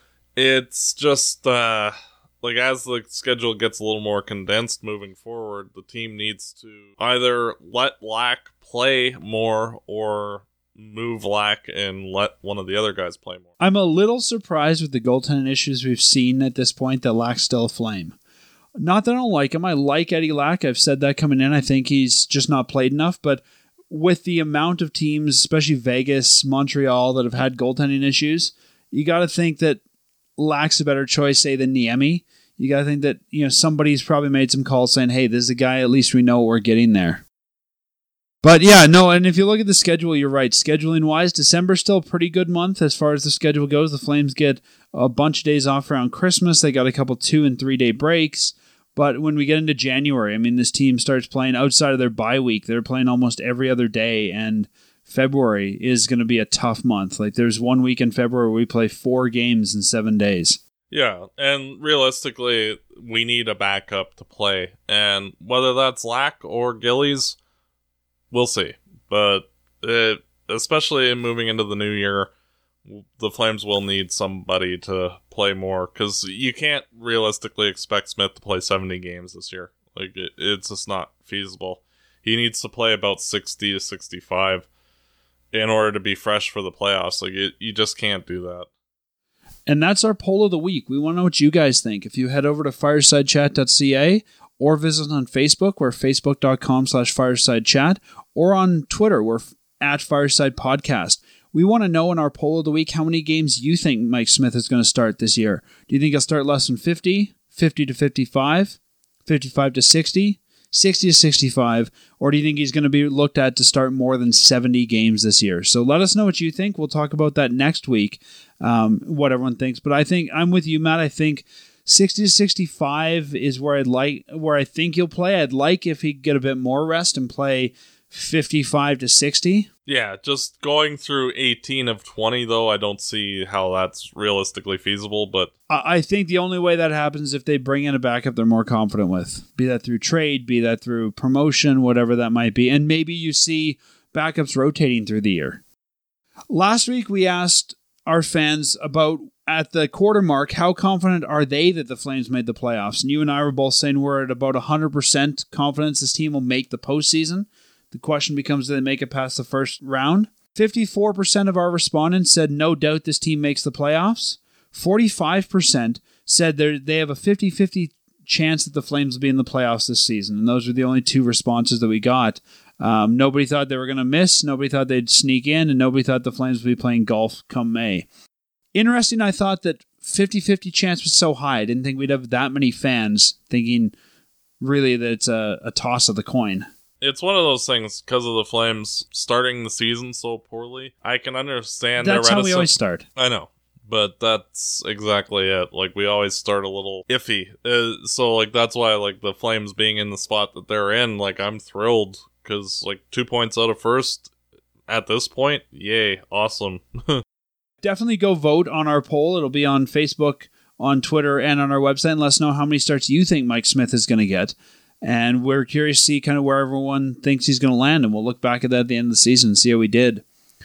It's just, uh, like, as the schedule gets a little more condensed moving forward, the team needs to either let Lack play more or move Lack and let one of the other guys play more. I'm a little surprised with the goaltending issues we've seen at this point that Lack's still a Flame. Not that I don't like him. I like Eddie Lack. I've said that coming in. I think he's just not played enough. But with the amount of teams, especially Vegas, Montreal, that have had goaltending issues, you got to think that Lack's a better choice, say, than Niemi. You got to think that, you know, somebody's probably made some calls saying, hey, this is a guy, at least we know what we're getting there. But yeah, no, and if you look at the schedule, you're right. Scheduling-wise, December's still a pretty good month as far as the schedule goes. The Flames get a bunch of days off around Christmas. They got a couple two- and three-day breaks. But when we get into January, I mean, this team starts playing outside of their bye week. They're playing almost every other day, and February is going to be a tough month. Like, there's one week in February where we play four games in seven days. Yeah, and realistically, we need a backup to play. And whether that's Lack or Gillies, we'll see. But it, especially moving into the new year, the Flames will need somebody to play more, because you can't realistically expect Smith to play seventy games this year. Like, it, it's just not feasible. He needs to play about sixty to sixty-five in order to be fresh for the playoffs. Like, it, you just can't do that. And that's our poll of the week. We want to know what you guys think. If you head over to fireside chat dot c a or visit on Facebook, we're facebook.com slash fireside chat, or on Twitter, we're at Fireside Podcast. We want to know in our poll of the week how many games you think Mike Smith is going to start this year. Do you think he'll start less than fifty, fifty to fifty-five, fifty-five to sixty, sixty to sixty-five, or do you think he's going to be looked at to start more than seventy games this year? So let us know what you think. We'll talk about that next week, um, what everyone thinks. But I think I'm with you, Matt. I think sixty to sixty-five is where I'd like, where I think he'll play. I'd like if he could get a bit more rest and play fifty-five to sixty. Yeah, just going through eighteen of twenty, though, I don't see how that's realistically feasible, but I think the only way that happens is if they bring in a backup they're more confident with. Be that through trade, be that through promotion, whatever that might be. And maybe you see backups rotating through the year. Last week we asked our fans about, at the quarter mark, how confident are they that the Flames made the playoffs? And you and I were both saying we're at about one hundred percent confidence this team will make the postseason. The question becomes, do they make it past the first round? fifty-four percent of our respondents said no doubt this team makes the playoffs. forty-five percent said they have a fifty-fifty chance that the Flames will be in the playoffs this season. And those were the only two responses that we got. Um, nobody thought they were going to miss. Nobody thought they'd sneak in. And nobody thought the Flames would be playing golf come May. Interesting, I thought that fifty-fifty chance was so high. I didn't think we'd have that many fans thinking really that it's a, a toss of the coin. It's one of those things, because of the Flames starting the season so poorly. I can understand That's their how we reticence. always start. I know, but that's exactly it. Like, we always start a little iffy. Uh, so, like, that's why, like, the Flames being in the spot that they're in, like, I'm thrilled, because, like, two points out of first at this point, yay, awesome. Definitely go vote on our poll. It'll be on Facebook, on Twitter, and on our website, and let us know how many starts you think Mike Smith is going to get. And we're curious to see kind of where everyone thinks he's going to land, and we'll look back at that at the end of the season and see how we did.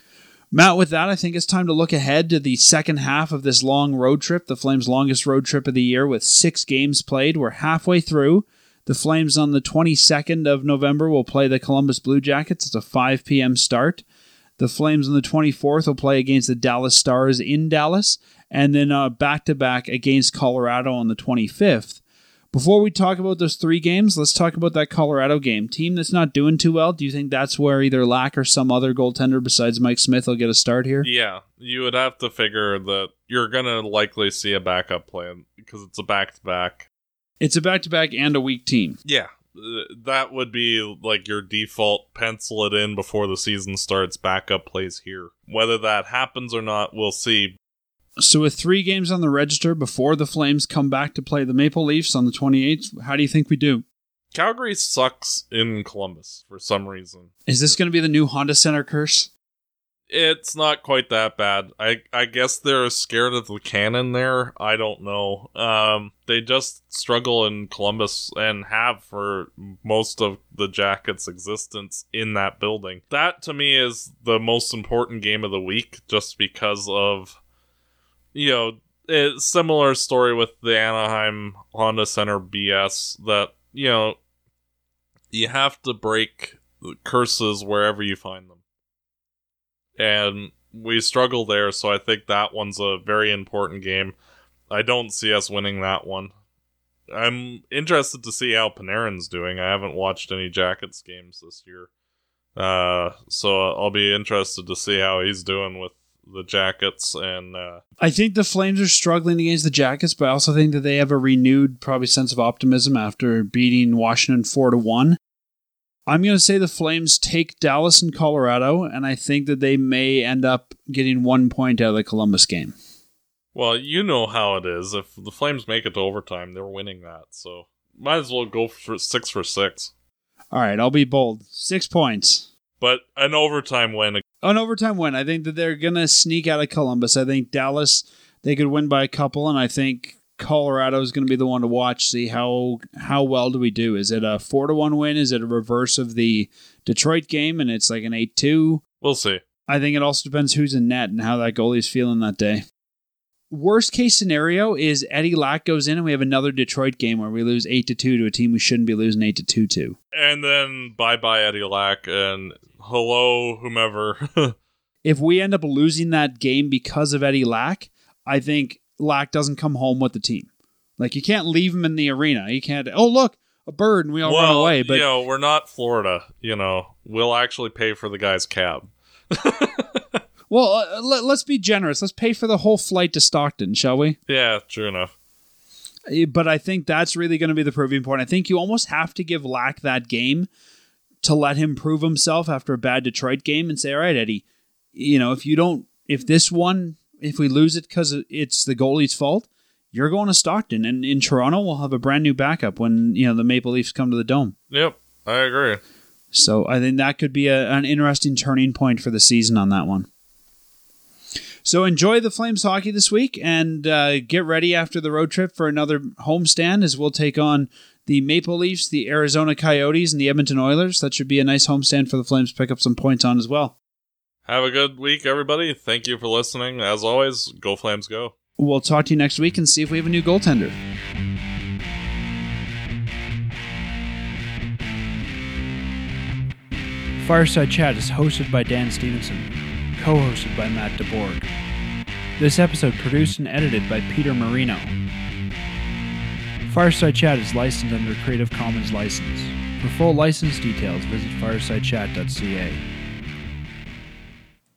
Matt, with that, I think it's time to look ahead to the second half of this long road trip, the Flames' longest road trip of the year, with six games played. We're halfway through. The Flames on the twenty-second of November will play the Columbus Blue Jackets. It's a five p.m. start. The Flames on the twenty-fourth will play against the Dallas Stars in Dallas, and then uh, back-to-back against Colorado on the twenty-fifth. Before we talk about those three games, let's talk about that Colorado game. Team that's not doing too well, do you think that's where either Lack or some other goaltender besides Mike Smith will get a start here? Yeah, you would have to figure that you're going to likely see a backup plan, because it's a back-to-back. It's a back-to-back and a weak team. Yeah, that would be like your default pencil it in before the season starts, backup plays here. Whether that happens or not, we'll see. So with three games on the register before the Flames come back to play the Maple Leafs on the twenty-eighth, how do you think we do? Calgary sucks in Columbus for some reason. Is this going to be the new Honda Center curse? It's not quite that bad. I I guess they're scared of the cannon there. I don't know. Um, they just struggle in Columbus and have for most of the Jackets' existence in that building. That, to me, is the most important game of the week, just because of... You know, it's similar story with the Anaheim Honda Center B S that, you know, you have to break curses wherever you find them. And we struggle there, so I think that one's a very important game. I don't see us winning that one. I'm interested to see how Panarin's doing. I haven't watched any Jackets games this year. Uh, so I'll be interested to see how he's doing with the Jackets. And uh, I think the Flames are struggling against the Jackets, but I also think that they have a renewed probably sense of optimism after beating Washington four to one. I'm going to say the Flames take Dallas and Colorado, and I think that they may end up getting one point out of the Columbus game. Well, you know how it is. If the Flames make it to overtime, they're winning that. So might as well go for six for six. All right, I'll be bold. Six points. But an overtime win. An overtime win. I think that they're going to sneak out of Columbus. I think Dallas, they could win by a couple, and I think Colorado is going to be the one to watch, see how how well do we do. Is it a four to one win? Is it a reverse of the Detroit game, and it's like an eight two? We'll see. I think it also depends who's in net and how that goalie's feeling that day. Worst case scenario is Eddie Lack goes in and we have another Detroit game where we lose eight to two to a team we shouldn't be losing eight to two to. And then bye-bye Eddie Lack and hello whomever. If we end up losing that game because of Eddie Lack, I think Lack doesn't come home with the team. Like, you can't leave him in the arena. You can't, oh, look, a bird, and we all well, run away. But you know, we're not Florida. You know, we'll actually pay for the guy's cab. Well, uh, let, let's be generous. Let's pay for the whole flight to Stockton, shall we? Yeah, true enough. But I think that's really going to be the proving point. I think you almost have to give Lack that game to let him prove himself after a bad Detroit game and say, all right, Eddie, you know, if you don't, if this one, if we lose it because it's the goalie's fault, you're going to Stockton. And in Toronto, we'll have a brand new backup when, you know, the Maple Leafs come to the Dome. Yep, I agree. So I think that could be a, an interesting turning point for the season on that one. So enjoy the Flames hockey this week and uh, get ready after the road trip for another homestand as we'll take on the Maple Leafs, the Arizona Coyotes, and the Edmonton Oilers. That should be a nice homestand for the Flames to pick up some points on as well. Have a good week, everybody. Thank you for listening. As always, go Flames go. We'll talk to you next week and see if we have a new goaltender. Fireside Chat is hosted by Dan Stevenson, co-hosted by Matt DeBorg. This episode produced and edited by Peter Marino. Fireside Chat is licensed under Creative Commons license. For full license details, visit fireside chat dot c a.